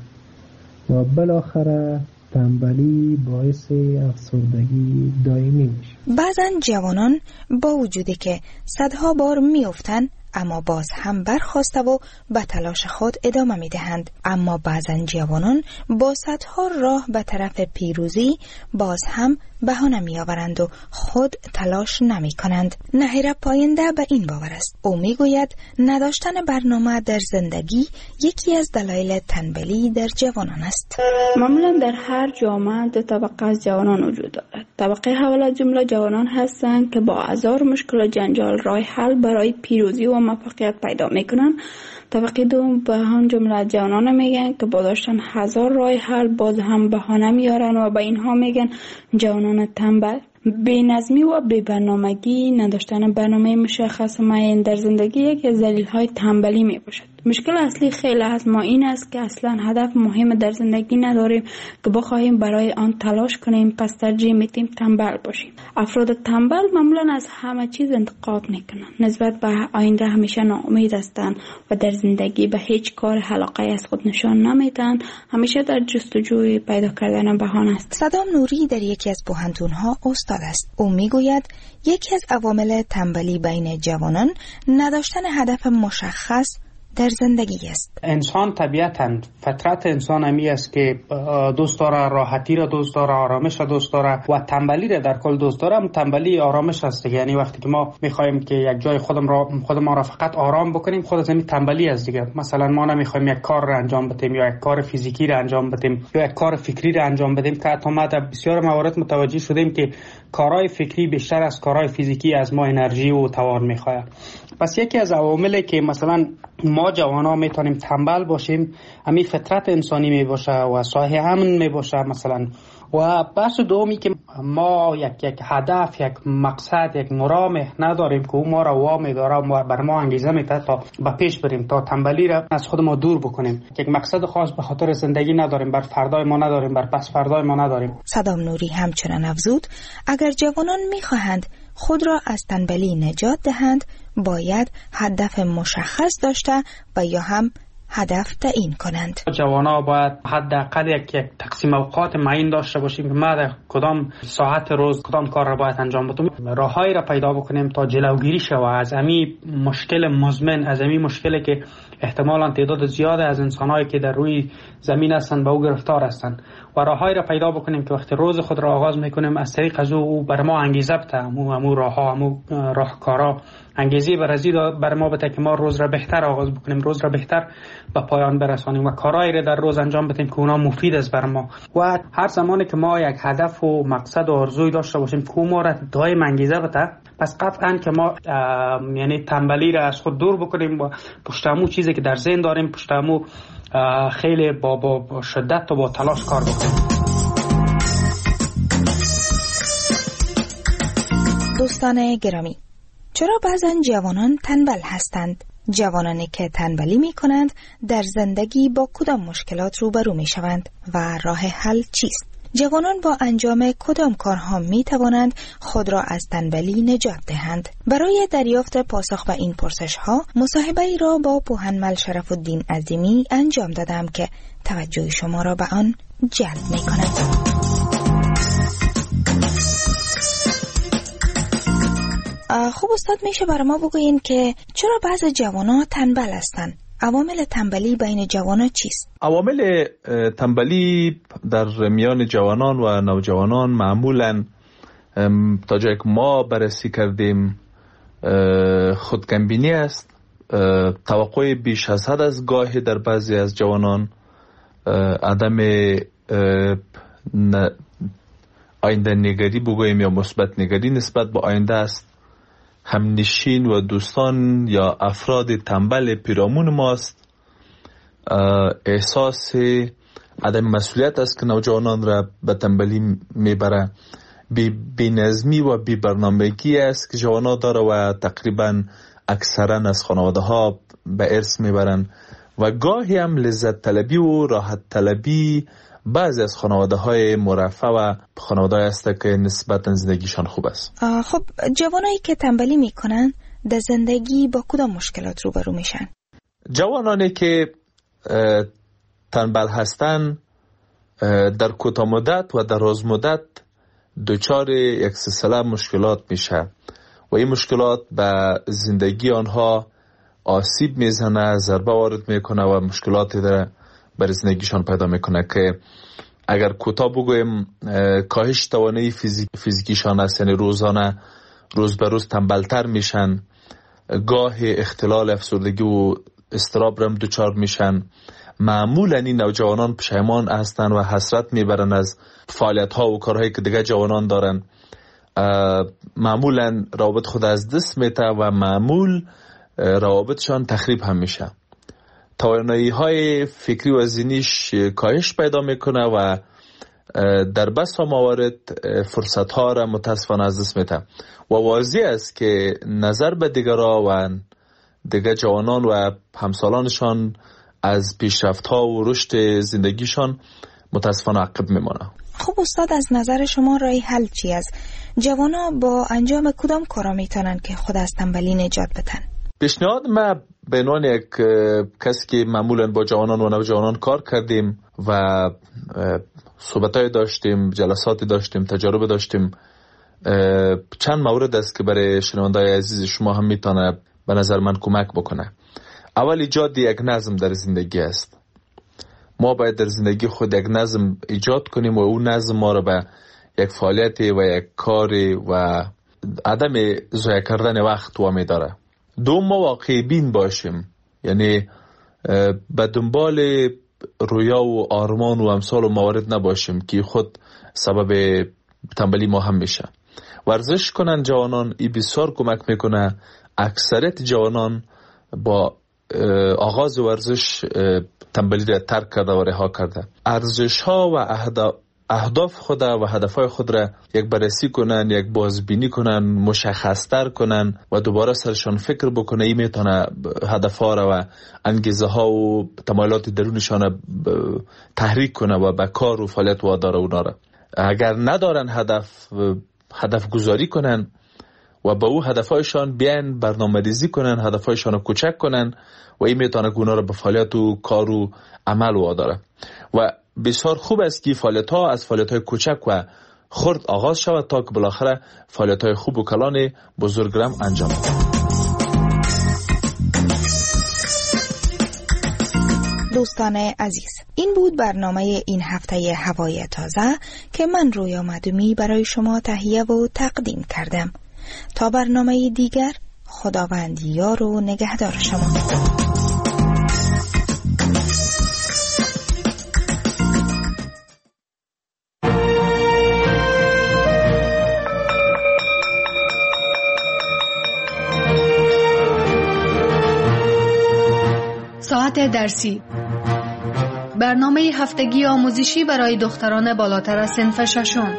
و بالاخره تنبلی باعث افسردگی دائمی میشه. بعضن جوانان با وجودی که صدها بار میافتند اما باز هم برخاسته و به تلاش خود ادامه میدهند. اما بعضن جوانان با صدها راه به طرف پیروزی باز هم بهانه میآورند و خود تلاش نمی کنند. نهیر پاینده به این باور است. او میگوید نداشتن برنامه در زندگی یکی از دلایل تنبلی در جوانان است. معمولا در هر جامعه دو طبقه از جوانان وجود دارد. طبقه اول از جمله جوانان هستند که با هزار مشکل و جنجال راه حل برای پیروزی و موفقیت پیدا میکنند. طبقه دوم به هم جمله جوانان میگن که با داشتن هزار راه حل باز هم بهانه میارن و به اینها میگن جوانان تنبل. بی‌نظمی و بی‌برنامگی، نداشتن برنامه مشخص معین در زندگی یکی از دلایل تنبلی میباشد. مشکل اصلی خیلی از ما این است که اصلا هدف مهم در زندگی نداریم که بخواهیم برای آن تلاش کنیم، پس ترجیح میدیم تنبل باشیم. افراد تنبل معمولا از همه چیز انتقاد میکنند، نسبت به آینده همیشه ناامید هستند و در زندگی به هیچ کار علاقه از خود نشان نمیدن، همیشه در جستجوی پیدا کردن بهانه است. صدام نوری در یکی از پوهنتون‌ها استاد است. او میگوید یکی از عوامل تنبلی بین جوانان نداشتن هدف مشخص در زندگی است. انسان طبیعتاً فطرت انسان همی است که دوست داره راحتی را دوست داره، آرامش را دوست داره و تنبلی را در کل دوست داره. تنبلی آرامش است. یعنی وقتی که ما میخوایم که یک جای خودمان را فقط آرام بکنیم، خود از همین تنبلی است دیگه. مثلا ما نمیخوایم یک کار را انجام بدیم یا یک کار فیزیکی را انجام بدیم یا یک کار فکری را انجام بدیم که حتی ما در بسیار موارد متوجه شدیم که کارهای فکری بیشتر از کارهای فیزیکی از ما انرژی و توان میخواد. پس یکی از عواملی که مثلا ما جوانا میتونیم تنبل باشیم همین فطرت انسانی میباشه و صاحب امن میباشه مثلا. و بحث دومی که ما یک هدف، یک مقصد، یک مرام نداریم که او ما را وامی داره و بر ما انگیزه میده تا به پیش بریم، تا تنبلی را از خود ما دور بکنیم. یک مقصد خاص به خاطر زندگی نداریم، بر فردای ما نداریم، بر پس فردای ما نداریم. صدام نوری همچنان افزود اگر جوانان میخواهند خود را از تنبلی نجات دهند باید هدف مشخص داشته و یا هم هدف تعیین کنند. جوانا باید حداقل یک تقسیم اوقات معین داشته باشیم که ما در کدام ساعت روز کدام کار را باید انجام بدیم. راههایی را پیدا بکنیم تا جلوگیری شود از همین مشکل مزمن، از همین مشکلی که احتمالاً تعداد زیاده از انسانایی که در روی زمین هستند به او گرفتار هستند و راههایی را پیدا بکنیم که وقتی روز خود را آغاز میکنیم از طریق از او بر ما انگیزه بده، همو راهها، همو راهکارا انگیزه بر ما بده که ما روز را بهتر آغاز بکنیم، روز را بهتر به پایان برسانیم و کارهایی را در روز انجام بدیم که اونا مفید است بر ما. و هر زمانی که ما یک هدف و مقصد و آرزوی داشته باشیم که ما را دائم انگیزه بده، پس قطعاً که ما یعنی تنبلی را از خود دور بکنیم و پشت همون چیزی که در ذهن داریم پشت همون خیلی با شدت و با تلاش کار بکنیم. دوستان گرامی، چرا بعضا جوانان تنبل هستند؟ جوانانی که تنبلی می کنند در زندگی با کدام مشکلات روبرو می شوند و راه حل چیست؟ جوانان با انجام کدام کارها می توانند خود را از تنبلی نجات دهند؟ برای دریافت پاسخ به این پرسش ها مصاحبه‌ای را با پوهنمل شرف الدین عظیمی انجام دادم که توجه شما را به آن جلب می کند. خب استاد، میشه برای ما بگوین که چرا بعض جوانان تنبل هستند؟ عوامل تنبلی بین جوانان چیست؟ عوامل تنبلی در میان جوانان و نوجوانان معمولاً تا جایی که ما بررسی کردیم خودکمبینی است، توقع بیش از حد از گاهی در بعضی از جوانان، عدم آینده نگری بگوییم یا مثبت نگری نسبت به آینده است، همنشین و دوستان یا افراد تنبل پیرامون ماست، احساس عدم مسئولیت است که نوجوانان را به تنبلی میبره، بی نظمی و بی برنامگی است که جوانان داره و تقریبا اکثرا از خانواده ها به ارث میبرن و گاهی هم لذت طلبی و راحت طلبی بعضی از خانواده های مرفه و خانواده هست که نسبتا زندگیشان خوب است. خب جوانایی که تنبلی میکنن در زندگی با کدام مشکلات روبرو میشن؟ جوانانی که تنبل هستن در کوتاه مدت و دراز مدت دچار یک سلسله مشکلات میشه و این مشکلات به زندگی آنها آسیب میزنه، ضربه وارد میکنه و مشکلاتی در بر زندگیشان پیدا میکنه که اگر کوتاه بگویم کاهش توانایی فیزیکیشان است، یعنی روزانه روز به روز تنبلتر میشن، گاه اختلال افسردگی و اضطراب رم دچار میشن. معمولا این نوجوانان پشیمان هستن و حسرت میبرن از فعالیت ها و کارهایی که دیگه جوانان دارن، معمولا روابط خود از دست میته و معمول روابطشان تخریب هم میشه، توانایی های فکری و ذهنیش کاهش پیدا میکنه و در بسا موارد فرصت ها را متاسفانه از دست میده و واضح است که نظر به دیگران و دیگر جوانان و همسالانشان از پیشرفت ها و رشد زندگیشان متاسفانه عقب میمانه. خب استاد، از نظر شما راه حل چی است؟ جوانا با انجام کدام کارا میتونن که خود از تنبلی نجات بدن؟ پیشنهاد ما به عنوان یک کسی که معمولا با جوانان و نوجوانان کار کردیم و صحبت‌های داشتیم، جلساتی داشتیم، تجارب داشتیم، چند مورد است که برای شنونده‌های عزیز شما هم میتونه به نظر من کمک بکنه. اول ایجاد یک نظم در زندگی است. ما باید در زندگی خود یک نظم ایجاد کنیم و اون نظم ما رو به یک فعالیت و یک کار و عدم ضایع کردن وقت وامی داره. دوم، ما واقعی بین باشیم، یعنی به دنبال رویا و آرمان و امثال و موارد نباشیم که خود سبب تنبلی ما هم میشه. ورزش کنن جوانان، این بسیار کمک میکنه. اکثریت جوانان با آغاز ورزش تنبلی را ترک کرده و رها کرده. ارزش ها و اهداف خود و هدفهای خود را یک بررسی کنن، یک بازبینی کنن، مشخص‌تر کنن و دوباره سرشان فکر بکنه. این میتونه هدفها را و انگیزه ها و تمایلات درونشان تحریک کنه و به کار و فعالیت واداره اونا را. اگر ندارن هدف گذاری کنن و با او هدفهایشان بیان برنامه‌ریزی کنن، هدفهایشان رو کوچک کنن و این میتونه اونا را به فعالیت و کار و عمل واداره. و بسیار خوب است که فعالیت‌ها از فعالیت‌های کوچک و خرد آغاز شود تا که بالاخره فعالیت‌های خوب و کلان بزرگ را انجام دهد. دوستان عزیز، این بود برنامه این هفته هوای تازه که من رویا معدومی برای شما تهیه و تقدیم کردم. تا برنامه دیگر، خداوند یار و نگهدار شما. ساعت درسی، برنامه هفتگی آموزشی برای دختران بالاتر از صنف ششم.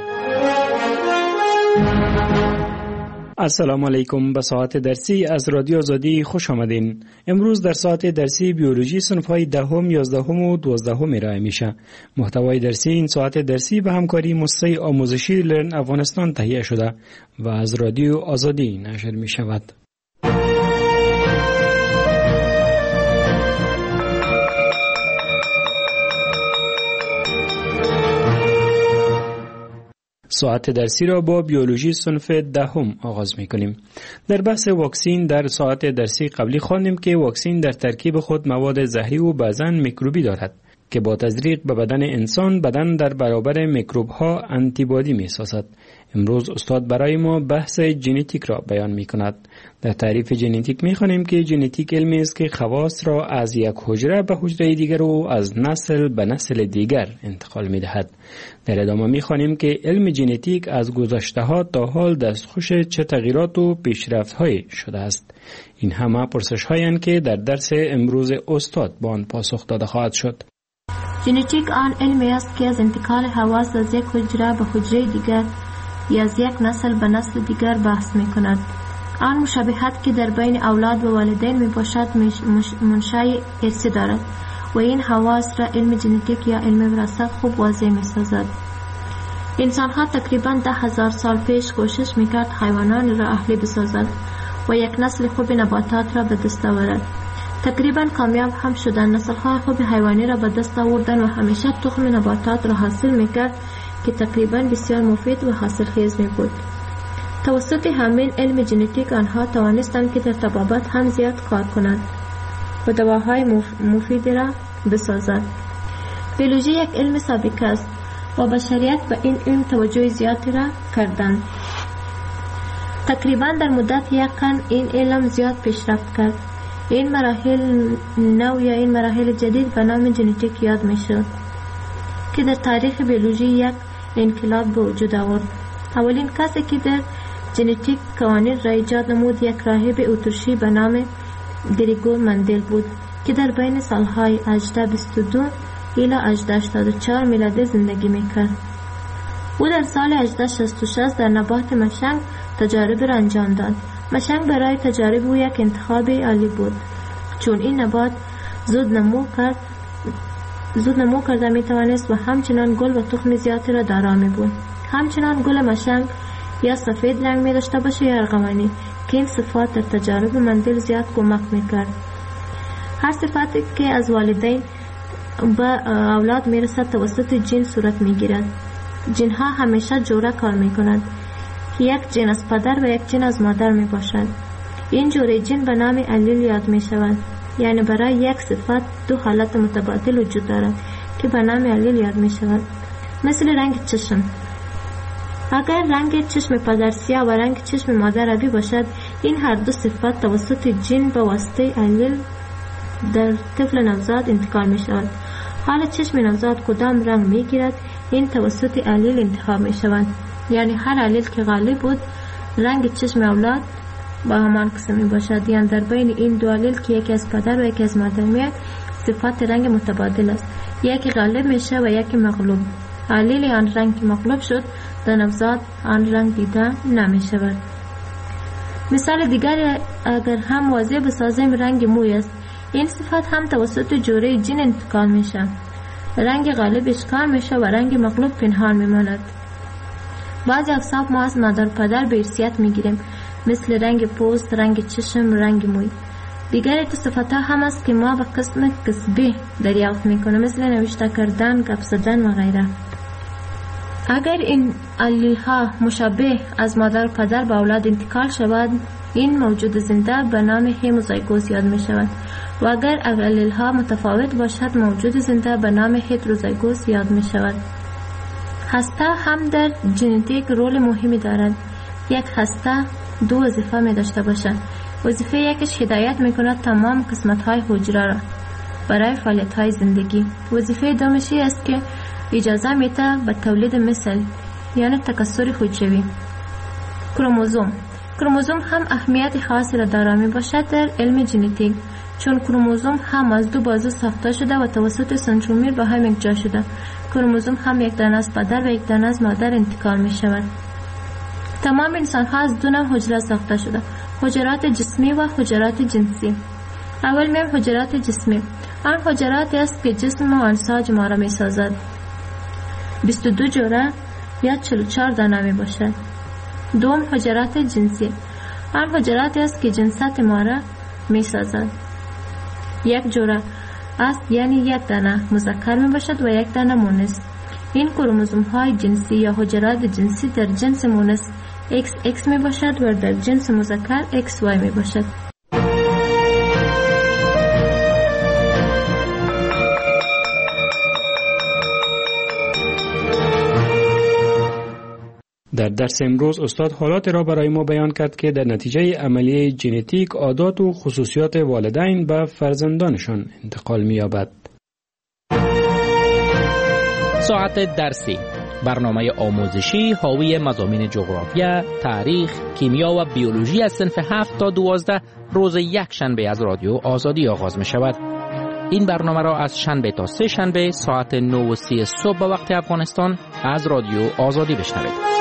السلام علیکم. به ساعت درسی از رادیو آزادی خوش آمدین. امروز در ساعت درسی بیولوژی صنف‌های 10ام، 11ام و 12ام ارائه میشه. محتوای درسی این ساعت درسی به همکاری مؤسسه آموزشی لرن افغانستان تهیه شده و از رادیو آزادی نشر می شود. ساعت درسی را با بیولوژی صنف 10م آغاز می کنیم. در بحث واکسین در ساعت درسی قبلی خواندیم که واکسین در ترکیب خود مواد زهری و بعضاً میکروبی دارد که با تزریق به بدن انسان بدن در برابر میکروب ها آنتیبادی می سازد. امروز استاد برای ما بحث ژنتیک را بیان می کند. در تعریف ژنتیک می خوانیم که ژنتیک علمی است که خواص را از یک حجره به حجره دیگر و از نسل به نسل دیگر انتقال می دهد. در ادامه می خوانیم که علم ژنتیک از گذشته ها تا حال دستخوش چه تغییرات و پیشرفت های شده است. این همه پرسش هایند که در درس امروز استاد با آن پاسخ داده خواهد شد. ژنتیک آن علمی است که از انتقال حواس از یک حجره به حجره دیگر یا از یک نسل به نسل دیگر بحث می کند. آن مشابهت که در بین اولاد و والدین می باشد منشأ ارثی دارد و این حواس را علم ژنتیک یا علم وراثت خوب واضح می سازد. انسان ها تقریبا 10,000 سال پیش کوشش می کرد حیوانان را اهلی بسازد و یک نسل خوب نباتات را به دست آورد. تقریبا کامیاب هم شدن. نسل‌های خوب حیوانی را به دست آوردن و همیشه تخم نباتات را حاصل می‌کرد که تقریبا بسیار مفید و حاصلخیز می‌بود. توسط همین علم ژنتیک آنها توانستند که در طبابت هم زیاد کار کنند و دواهای مفید را بسازند. بیولوژی یک علم سابقه است و بشریت به این علم توجه زیادی را کردند. تقریبا در مدت یک قرن این علم زیاد پیشرفت کرد. این مراحل نو یا این مراحل جدید به نام ژنتیک یاد می شود که در تاریخ بیولوژی یک انقلاب به وجود آورد. اولین کسی که در ژنتیک قوانین را ایجاد نمود یک راهب اتریشی به نام گریگور مندل بود که در بین سالهای 1822 الی 1884 میلادی زندگی میکرد. او در سال 1866 در نبات مشنگ تجارب را انجام داد. مشنگ برای تجارب او یک انتخاب عالی بود، چون این نبات زود نمو کرده می توانست و همچنان گل و تخم زیادی را دارا می بود. همچنان گل مشنگ یا سفید رنگ می داشته باشه یا ارغوانی که این صفات در تجارب مندل زیاد کمک می کرد. هر صفاتی که از والدین به اولاد می رسد توسط جین صورت می گیرد. جین ها همیشه جوره کار می کنند که یک جین از پدر و یک جین از مادر می باشد. این جوره جین به نام الیل یاد می شود. یعنی برای یک صفت دو حالت متبادل وجود دارد که به نام علیل یاد می شود. مثل رنگ چشم. اگر رنگ چشم پدر سیاه و رنگ چشم مادر آبی باشد، این هر دو صفت توسط جین به واسطه علیل در طفل نوزاد انتقال می شود. حالا چشم نوزاد کدام رنگ می گیرد، این توسط علیل انتخاب می شود. یعنی هر علیل که غالب بود رنگ چشم اولاد با همان قسم می باشد. یعنی در بین این دو علیل که یکی از پدر و یکی از مادر میاد صفت رنگ متبادل است، یکی غالب میشه و یکی مغلوب. علیل آن رنگ که مغلوب شد در نوزاد آن رنگ دیده نمی شود. مثال دیگر اگر هم واضح بسازیم رنگ موی است، این صفت هم توسط جوره جین انتقال میشه. رنگ غالب اشکال میشه و رنگ مغلوب پنهان میماند. بعضی اوصاف ما از مادر پدر به ارثیت میگیریم، مثل رنگ پوست، رنگ چشم، رنگ موی. دیگر تو صفت ها هم است که ما به قسم کسبی دریافت میکنیم، مثل نوشته کردن، گپ زدن و غیره. اگر این علیل ها مشابه از مادر پدر به اولاد انتقال شود، این موجود زنده به نام هموزایگوس یاد می شود و اگر علیل ها متفاوت باشد، موجود زنده به نام هتروزایگوس یاد می شود. هسته هم در ژنتیک رول مهمی دارد. یک هسته دو وظیفه می داشته باشد. وظیفه یکش هدایت می کند تمام قسمت های حجره را برای فعالیت های زندگی. وظیفه دومشی است که اجازه میده به تولید مثل، یعنی تکثر حجروی. کروموزوم هم اهمیت خاصی را دارا می باشد در علم ژنتیک، چون کروموزوم هم از دو بازو ساخته شده و توسط سنترومیر به هم یک جا شده. کروموزوم هم یک دانه از پدر و یک دانه از مادر انتقال می شود. تمام انسان ها از دو نوع حجره ساخته شده، حجرات جسمی و حجرات جنسی. اول میم حجرات جسمی. آن حجراتی است که جسم و انساج ما را می سازد. 22 جوره یا 44 دانه می باشد. دوم حجرات جنسی. آن حجراتی است که جنسات ما را می سازد. یک جوره است، یعنی یک دانه مذکر می باشد و یک دانه مؤنث. این کروموزوم های جنسی یا حجرات جنسی در جنس مؤنث XX می باشد و در جنس مذکر XY می باشد. در درس امروز استاد حالات را برای ما بیان کرد که در نتیجه عملیه ژنتیک عادات و خصوصیات والدین به فرزندانشان انتقال می‌یابد. ساعت درسی، برنامه آموزشی حاوی مضامین جغرافیا، تاریخ، کیمیا و بیولوژی از صنف 7 تا 12 روز یک شنبه از رادیو آزادی آغاز می شود. این برنامه را از شنبه تا سه شنبه ساعت 9:30 صبح به وقت افغانستان از رادیو آزادی بشنوید.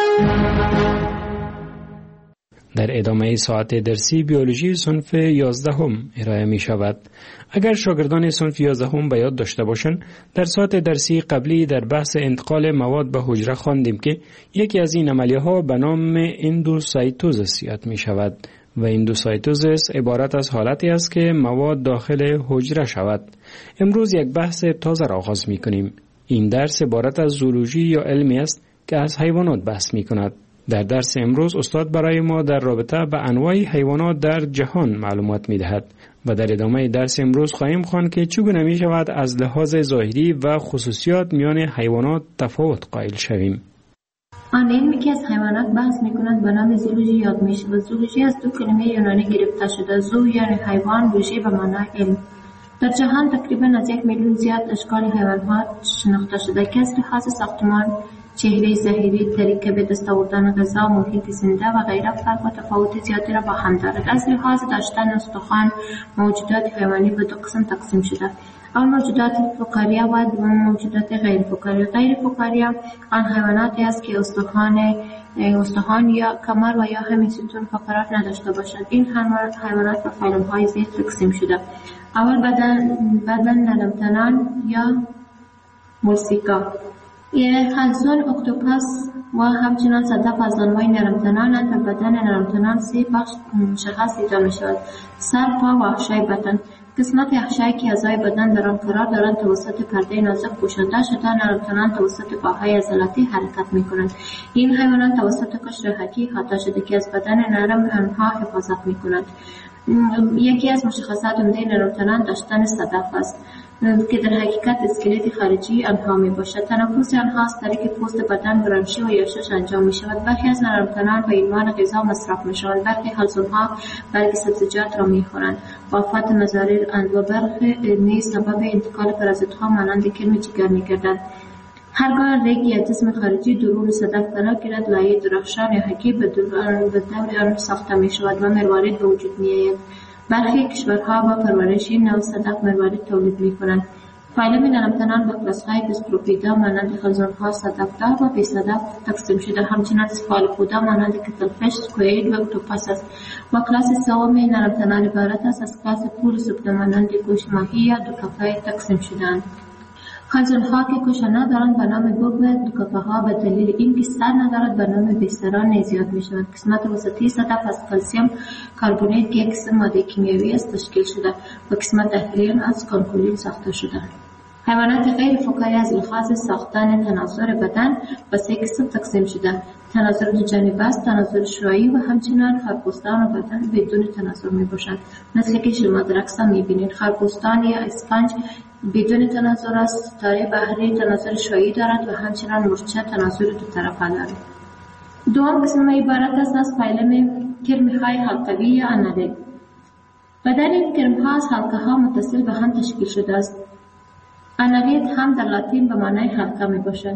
در ادامه ساعت درسی بیولوژی صنف 11 ارائه می شود. اگر شاگردان صنف 11 به یاد داشته باشند، در ساعت درسی قبلی در بحث انتقال مواد به حجره خواندیم که یکی از این عملیه ها به نام اندوسایتوزیس یاد می شود و اندوسایتوزیس عبارت از حالتی است که مواد داخل حجره شود. امروز یک بحث تازه را آغاز می کنیم. این درس عبارت از زولوژی یا علمی است که از حیوانات بحث می کند. در درس امروز استاد برای ما در رابطه به انواع حیوانات در جهان معلومات می دهد و در ادامه درس امروز خواهیم خواند که چگونه می شود از لحاظ ظاهری و خصوصیات میان حیوانات تفاوت قائل شویم. آن علمی که از حیوانات بحث می کند به نام زولوژی یاد می شود. زولوژی از دو کلمه یونانی گرفته شده. زو یعنی حیوان، لوژی به معنای علم. در جهان تقریبا از 1 میلیون زیاد اشکال حیوانات شناخته شده که از لحاظ ساختمان، چهره ظاهری، طریق به دست آوردن غذا، محیط زنده و غیره فرق و تفاوت زیادی را با هم دارد. از لحاظ داشتن استخوان، موجودات حیوانی به دو قسم تقسیم شده. آن موجودات فقاریه و دوم موجودات غیر فقاریه. غیر فقاریه آن حیواناتی است که استخوان یا کمر و یا همین ستون فقرات نداشته باشند. این حیوانات به فیلم‌های زیر تقسیم شده. اول بدن نرمتنان یا مولسکا. حلزون، اکتوپس و همچنان صدف از انواع نرمتنانند و بدن نرمتنان 3 بخش مشخص دیده می شود: سر، پا و اغشای بدن. قسمت یخشایی که اعضای بدن در آن قرار دارند توسط پرده نازک پوشانده شده، نرم‌تنان توسط پاهای عضلاتی حرکت می‌کنند. این حیوانات توسط قشر حکی احاطه شده که از بدن نرم آنها حفاظت می‌کند. یکی از مشخصات عمده نرم‌تنان داشتن صدف است که در حقیقت اسکلت خارجی آنها میباشد. تنفس آنها از طریق پوست بدن، برانشی و یاشش انجام میشود. برخی از نرم‌تنان به عنوان غذا مصرف میشوند، برخی حلزونها برگ سبزیجات را میخورند و آفات مضر اند و برخی نیز سبب انتقال پرازیت‌ها مانند کرم جگر میگردند. هرگاه ریگ یا جسم خارجی درون صدف قرار گیرد، لایه درخشان یا حکی به دور آن ساخته میشود و مروارید به وجود میآید. برخی کشورها با پرورش این نوع صدف مروارید تولید میکنند. فایلم نرم‌تنان به کلاس‌های گاستروپودا مانند خلزون‌ها، صدف‌دار و بی صدف تقسیم شده. همچنین سفالوپودا مانند کتلفش، سکوئید و اکتوپاس است و کلاس سوم نرم‌تنان عبارت است از کلاس پولوسوپدا مانند گوشت ماهی یا دوکافه تقسیم شده‌اند. خلزون‌ها که کوشه ندارند به نام گوگ و دوکافه‌ها به دلیل اینکه سر ندارد به نام بیسران زیاد می‌شوند. قسمت وسطی صدف از کلسیم کربونیت که یک قسم ماده کیمیایی است تشکیل شده و قسمت داخلی از کانکولین ساخته شده. حیوانات غیر فقاری از لحاظ ساختن تناسر بدن به 3 قسم تقسیم شده: تناسر دو جانبه است، تناسر شعاعی و همچنین خرپوستان و بدن بدون تناسر میباشند. مثل که شما در عکس میبینید خرپوستان یا اسفنج بدون تناسر است، ستاره بحری تناسر شعاعی دارد و همچنین مورچه تناسر دو طرفه دارد. دوم قسم عبارت است از فایلم کرم‌های حلقوی یا آنالیت. بدن این کرم‌ها از حلقه‌ها متصل به هم تشکیل شده است. آنالیت هم در لاتین به معنای حلقه می باشد.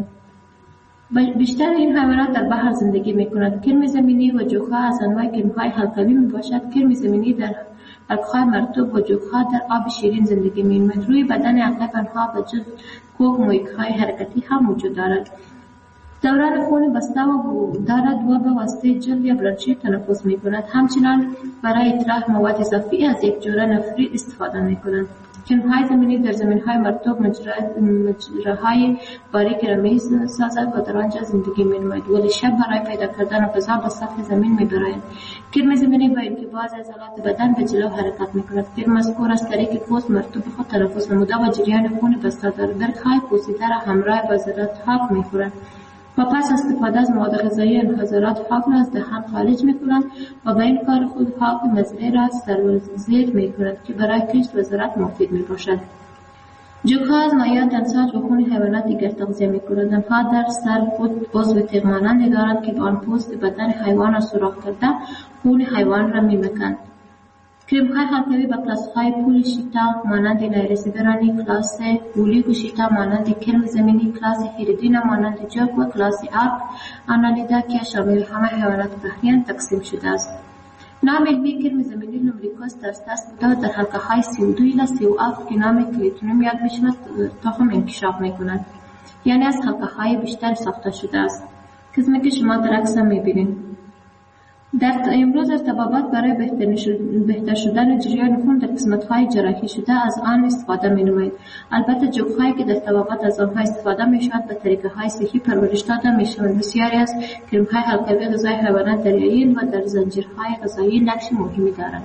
بیشتر این حیوانات در بحر زندگی می کنند. کرم زمینی و جوخه از انواع کرم‌های حلقوی می باشد. کرم زمینی در حلقه‌های مرطوب و جوخه در آب شیرین زندگی می کنند. روی بدن اغلب آنها به جز کوه مویک‌های حرکتی هم وجود دارد. دوران خون بسته و دارد و به واسطه جلد یا برانشی تنفس می کند. همچنان برای اطراح مواد اضافی از یک جوره نفری استفاده می کنند. کرم‌های زمینی در زمین‌های مرطوب مجراهای باریک را می‌سازد و در آنجا زندگی می‌نماید، ولی شب برای پیدا کردن غذا به سطح زمین می‌برند. کرم زمینی با اینکه بعضی عضلات بدن به جلو حرکت می‌کند، کرم مذکور از طریق پوست مرطوب خود تنفس نموده و جریان خون بسته دارد. برگ‌های پوسیده را همراه با ذرات خاک می‌خورند و پس استفاده از مواد غذایی انحصارات خاک را از دهان خارج می‌کنند و به این کار خود خاک مزرعه را سرازیر می‌کنند که برای کشت و زراعت مفید می‌باشد. جوک‌ها از مایعات انساج و خون حیوانات دیگر تغذیه می‌کنند. آنها در سر خود عضو تیغ مانندی دارند که با آن پوست بدن حیوان را سوراخ کرده خون حیوان را می‌مکند. کرم‌های حلقوی به کلاس‌های پولیشیتا مانند نایرسیبرانی، کلاس پولیگوشیتا مانند کرم زمینی، کلاس هیریدینا مانند جوک و کلاس آرک آنالیدا که شامل همه حیوانات بحریان تقسیم شده است. نام علمی کرم زمینی لومبریکوس ترستاس بوده و در حلقه‌های 32 الی 37 که نام کلیتونیم یاد می‌شود تخم انکشاف می‌کند، یعنی از حلقه‌های بیشتر ساخته شده است. قسمی که شما در عکس می‌بینید. در امروز ارتباطات برای بهتر شدن جریان خون در قسمت‌های جراحی شده از آن استفاده می‌نمایید. البته جوک‌هایی که در طبابت از آنها استفاده می‌شود به طریقه‌های صحی پرورش داده می‌شوند. بسیاری از کرم‌های حلقوی غذای حیوانات دریایی و در زنجیرهای غذایی نقش مهمی دارند.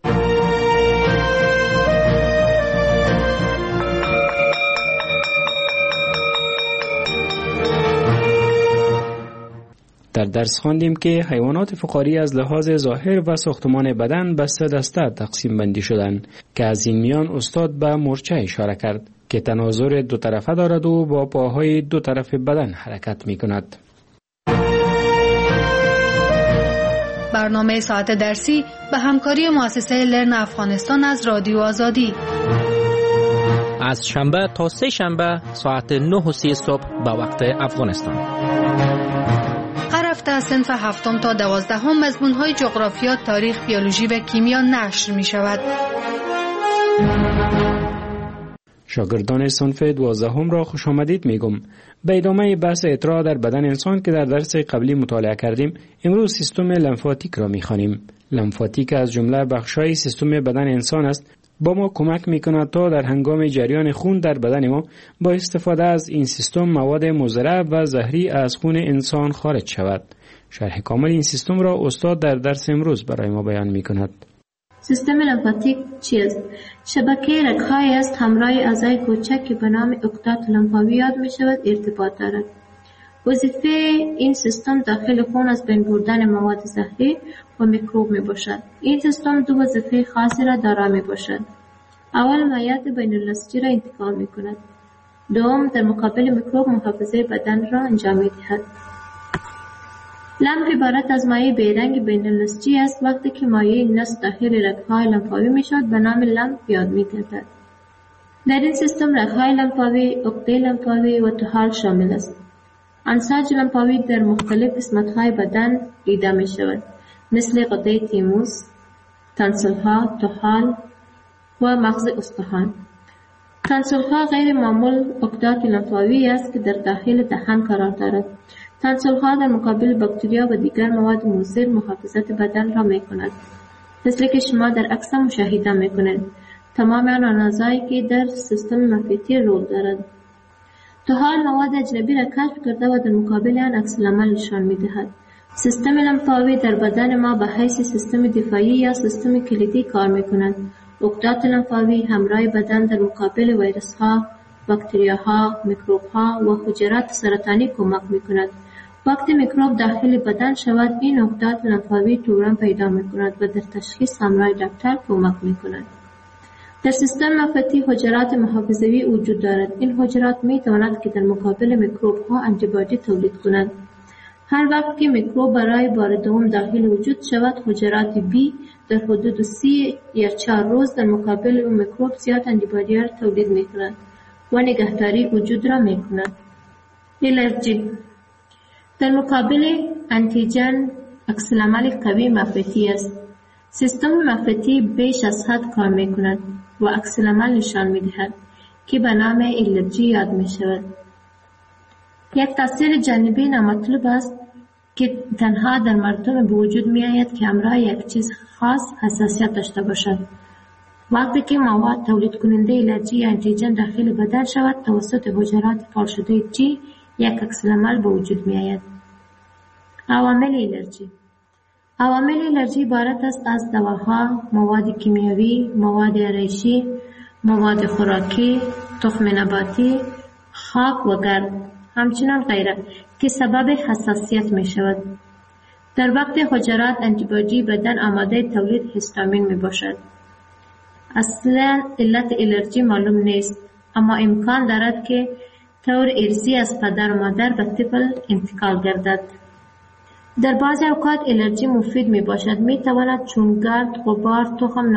در درس خواندیم که حیوانات فقاری از لحاظ ظاهر و ساختمان بدن به 3 دسته تقسیم بندی شدند که از این میان استاد به مورچه اشاره کرد که تناظر دو طرفه دارد و با پاهای دو طرف بدن حرکت می کند. برنامه ساعت درسی به همکاری مؤسسه لرن افغانستان از رادیو آزادی از شنبه تا 3 شنبه ساعت 9:30 صبح به وقت افغانستان. هر هفته از صنف 7 تا 12 مضمون‌های جغرافیا، تاریخ، بیولوژی و کیمیا نشر می‌شود. شاگردان صنف 12 را خوش آمدید میگم. به ادامه بحث اطراح در بدن انسان که در درس قبلی مطالعه کردیم، امروز سیستم لمفاتیک را می‌خوانیم. لمفاتیک از جمله بخش‌های سیستم بدن انسان است. با ما کمک می‌کند تا در هنگام جریان خون در بدن ما با استفاده از این سیستم مواد مضر و زهری از خون انسان خارج شود. شرح کامل این سیستم را استاد در درس امروز برای ما بیان می‌کند. سیستم لمفاتیک چیست؟ شبکه رگ‌هایی است همراه اعضای کوچک که به نام عقدات لمفاوی یاد می شود ارتباط دارد. وظیفه این سیستم داخل خون از بین بردن مواد زهری و میکروب می باشد. این سیستم دو وظیفه خاصی را دارا می باشد. اول مایعات بین النسجی را انتقال می کند. دوم در مقابل میکروب محافظه بدن را انجام می دهد. لمف عبارت از مایع بیرنگ بین النسجی است. وقتی که مایع نسج داخل رگ‌های لمفاوی می شود به نام لمف یاد می گردد. در این سیستم رگ‌های لمفاوی، عقده لمفاوی و طحال شامل است. انساج لمفاوی در مختلف قسمت‌های بدن دیده می شود مثل غده تیموس، تانسل‌ها، طحال و مغز استخوان. تانسل‌ها غیر معمول عقدات لمفاوی است که در داخل دهان قرار دارد. تانسل‌ها در مقابل باکتریا و دیگر مواد مضر محافظت بدن را می‌کند. مثل که شما در عکس مشاهده می‌کنید. تمام آن اعضایی که در سیستم لمفاتی رول دارد. طحال مواد اجنبی را کشف کرده و در مقابل آن عکس‌العمل نشان می‌دهد. سیستم لمفاوی در بدن ما به حیث سیستم دفاعی یا سیستم کلیدی کار می‌کند. عقدات لمفاوی همراه بدن در مقابل ویروس‌ها، باکتریاها، میکروب‌ها و حجرات سرطانی کمک می‌کند. وقتی میکروب داخل بدن شود این عقدات لمفاوی تورم پیدا می‌کند و در تشخیص همراه دکتر کمک می‌کند. در سیستم لمفاتی حجرات محافظوی وجود دارد. این حجرات می‌توانند که در مقابل میکروب‌ها آنتیبادی تولید کنند. هر وقت که میکروب برای بار دوم داخل وجود شود حجرات بی در حدود 3 یا 4 روز در مقابل اون میکروب زیاد آنتیبادی را تولید می‌کنند و نگهداری وجود را می‌کند. الرژی در مقابل انتیجن عکس‌العمل قوی مفرطی است. سیستم مفرطی بیش از حد کار می‌کند و عکس‌العمل نشان می‌دهد که به نام الرژی یاد می‌شود. یک تاثیر جانبی نامطلوب است که تنها در مردم به وجود می‌آید که همراه یک چیز خاص حساسیت داشته باشد. وقتی که مواد تولید کننده الرژی یا انتیجن داخل بدن شود توسط حجرات فعال شده جی یک عکس‌العمل به وجود می‌آید. عوامل الرژی عوامل الرژی عبارت است از دواها، مواد کیمیاوی، مواد آرایشی، مواد خوراکی، تخم نباتی، خاک و گرد، همچنان غیره که سبب حساسیت می شود. در وقت حجرات آنتیبادی بدن آماده تولید هیستامین می باشد. اصلا علت الرژی معلوم نیست اما امکان دارد که طور ارثی از پدر و مادر به طفل انتقال گردد. در بعضی اوقات الرژی مفید می باشد. می تواند چون گرد، غبار، تخم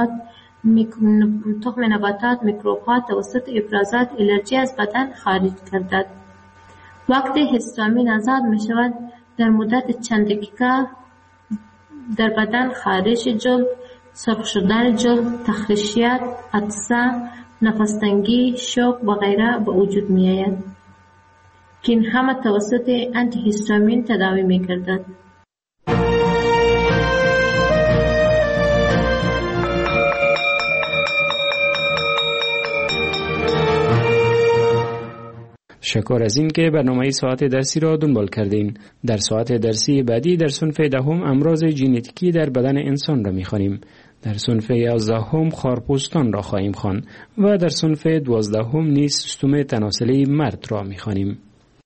نباتات، میکروب‌ها توسط افرازات الرژی از بدن خارج گردد. وقتی هیستامین آزاد می شود در مدت چند دقیقه در بدن خارش جلد، سرخ شدن جلد، تخریشیت، عطسه، نفس‌تنگی، شوک و غیره به وجود می آید که این همه توسط آنتی هیستامین تداوی می گردد. شکر از این که برنامه ساعت درسی را دنبال کردین. در ساعت درسی بعدی در صنف دهم امراض ژنتیکی در بدن انسان را می‌خوانیم. در صنف 11 خارپوستان را خواهیم خواند و در صنف 12 نیز سیستم تناسلی مرد را می‌خوانیم.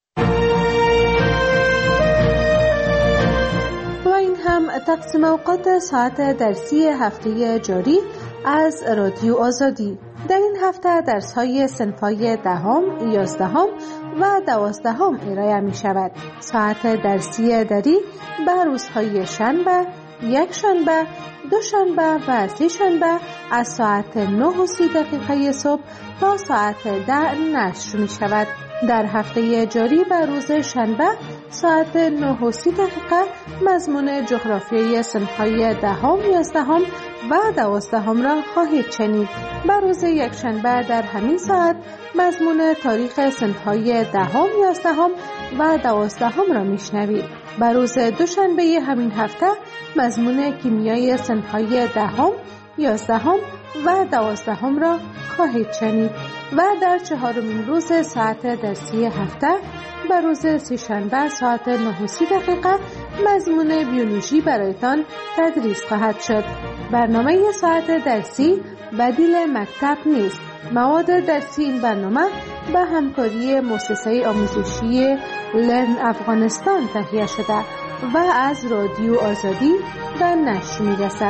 و این هم تقسیم اوقات ساعت درسی هفته جاری از رادیو آزادی. در این هفته درس‌های صنف‌های 10، 11 و 12 ارائه می‌شود. ساعت درسی دری به روزهای شنبه، یک شنبه، دو شنبه و سه شنبه از ساعت 9:30 صبح تا ساعت 10 نشر می‌شود. در هفته جاری به روز شنبه ساعت 9:30 مضمون جغرافیای صنف‌های 10، 11 و 12 را خواهید شنید. به روز یک شنبه در همین ساعت مضمون تاریخ صنف‌های 10، 11 و 12 را میشنوید. به روز دوشنبه همین هفته مضمون کیمیای صنف‌های 10، 11 و 12 را خواهید شنید. و در 4مین روز ساعت درسی هفته به روز سه‌شنبه ساعت 9:30 مضمون بیولوژی برایتان تدریس خواهد شد. برنامه ساعت درسی بدیل مکتب نیست. مواد درسی این برنامه به همکاری مؤسسه آموزشی لرن افغانستان تهیه شده و از رادیو آزادی به نشر می‌رسد.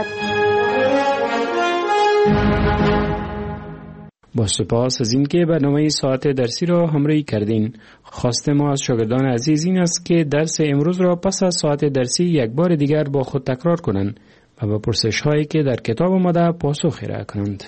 با سپاس از اینکه برنامه ساعت درسی را همراهی کردین. خواست ما از شاگردان عزیز این است که درس امروز را پس از ساعت درسی یک بار دیگر با خود تکرار کنند و به پرسش هایی که در کتاب آمده پاسخ ارائه کنند.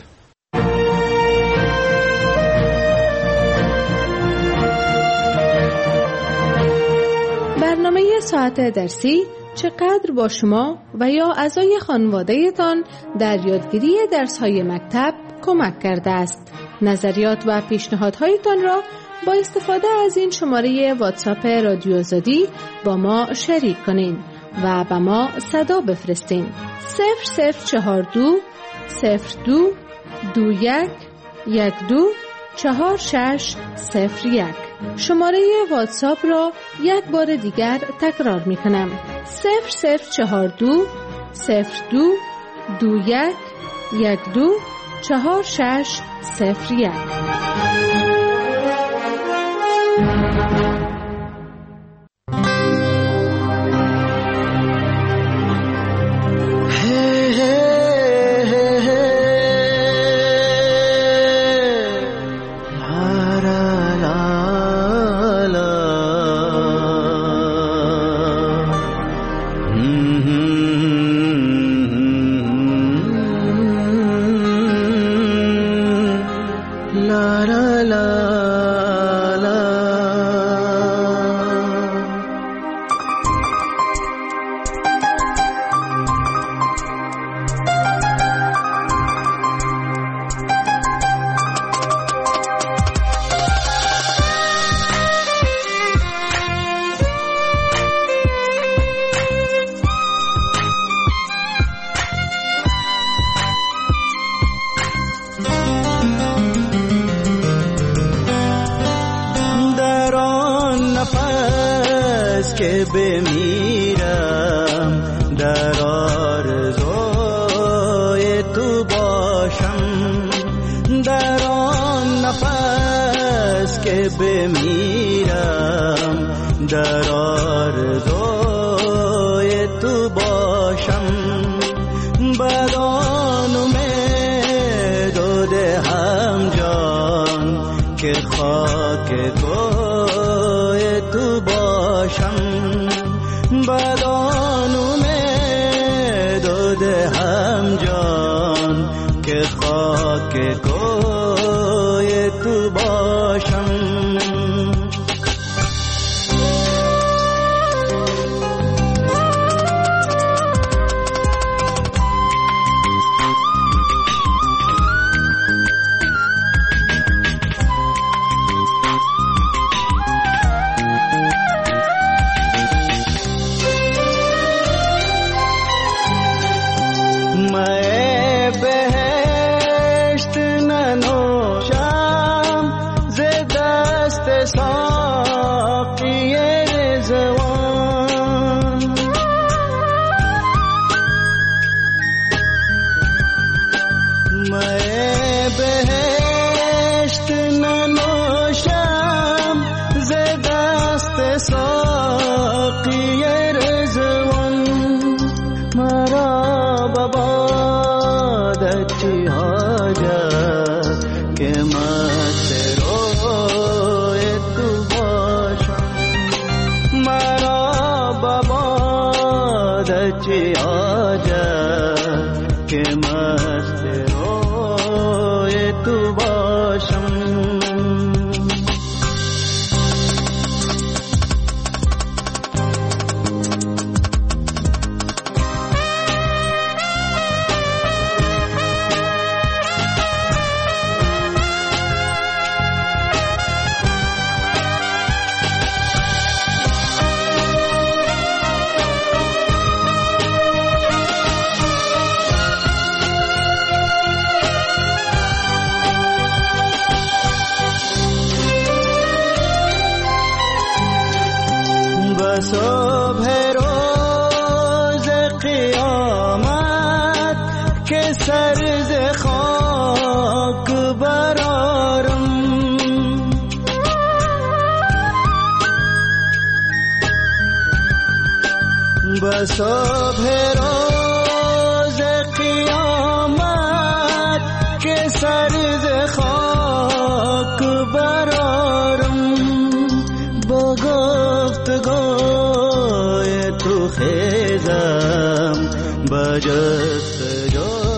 برنامه ساعت درسی چقدر با شما و یا اعضای خانواده تان در یادگیری درس‌های مکتب کمک کرده است؟ نظریات و پیشنهادهایتان را با استفاده از این شماره واتساپ رادیو آزادی با ما شریک کنین و به ما صدا بفرستین. 0042 02 21 12 4601. شماره واتساپ را یک بار دیگر تکرار می کنم. 0042 02 21 12 4601. که بمیرم در آرزوی تو باشم، در آن نفس که بمیرم در آرزوی تو باشم، بدان امید و دهم جان که خاک کوی تو باشم، بدان امید و دهم جان که خاک کوی تو باشم. صبح رو به صبح روز قیامت که سرد خاک برارم با گفتگوی تو خیزم به جستجو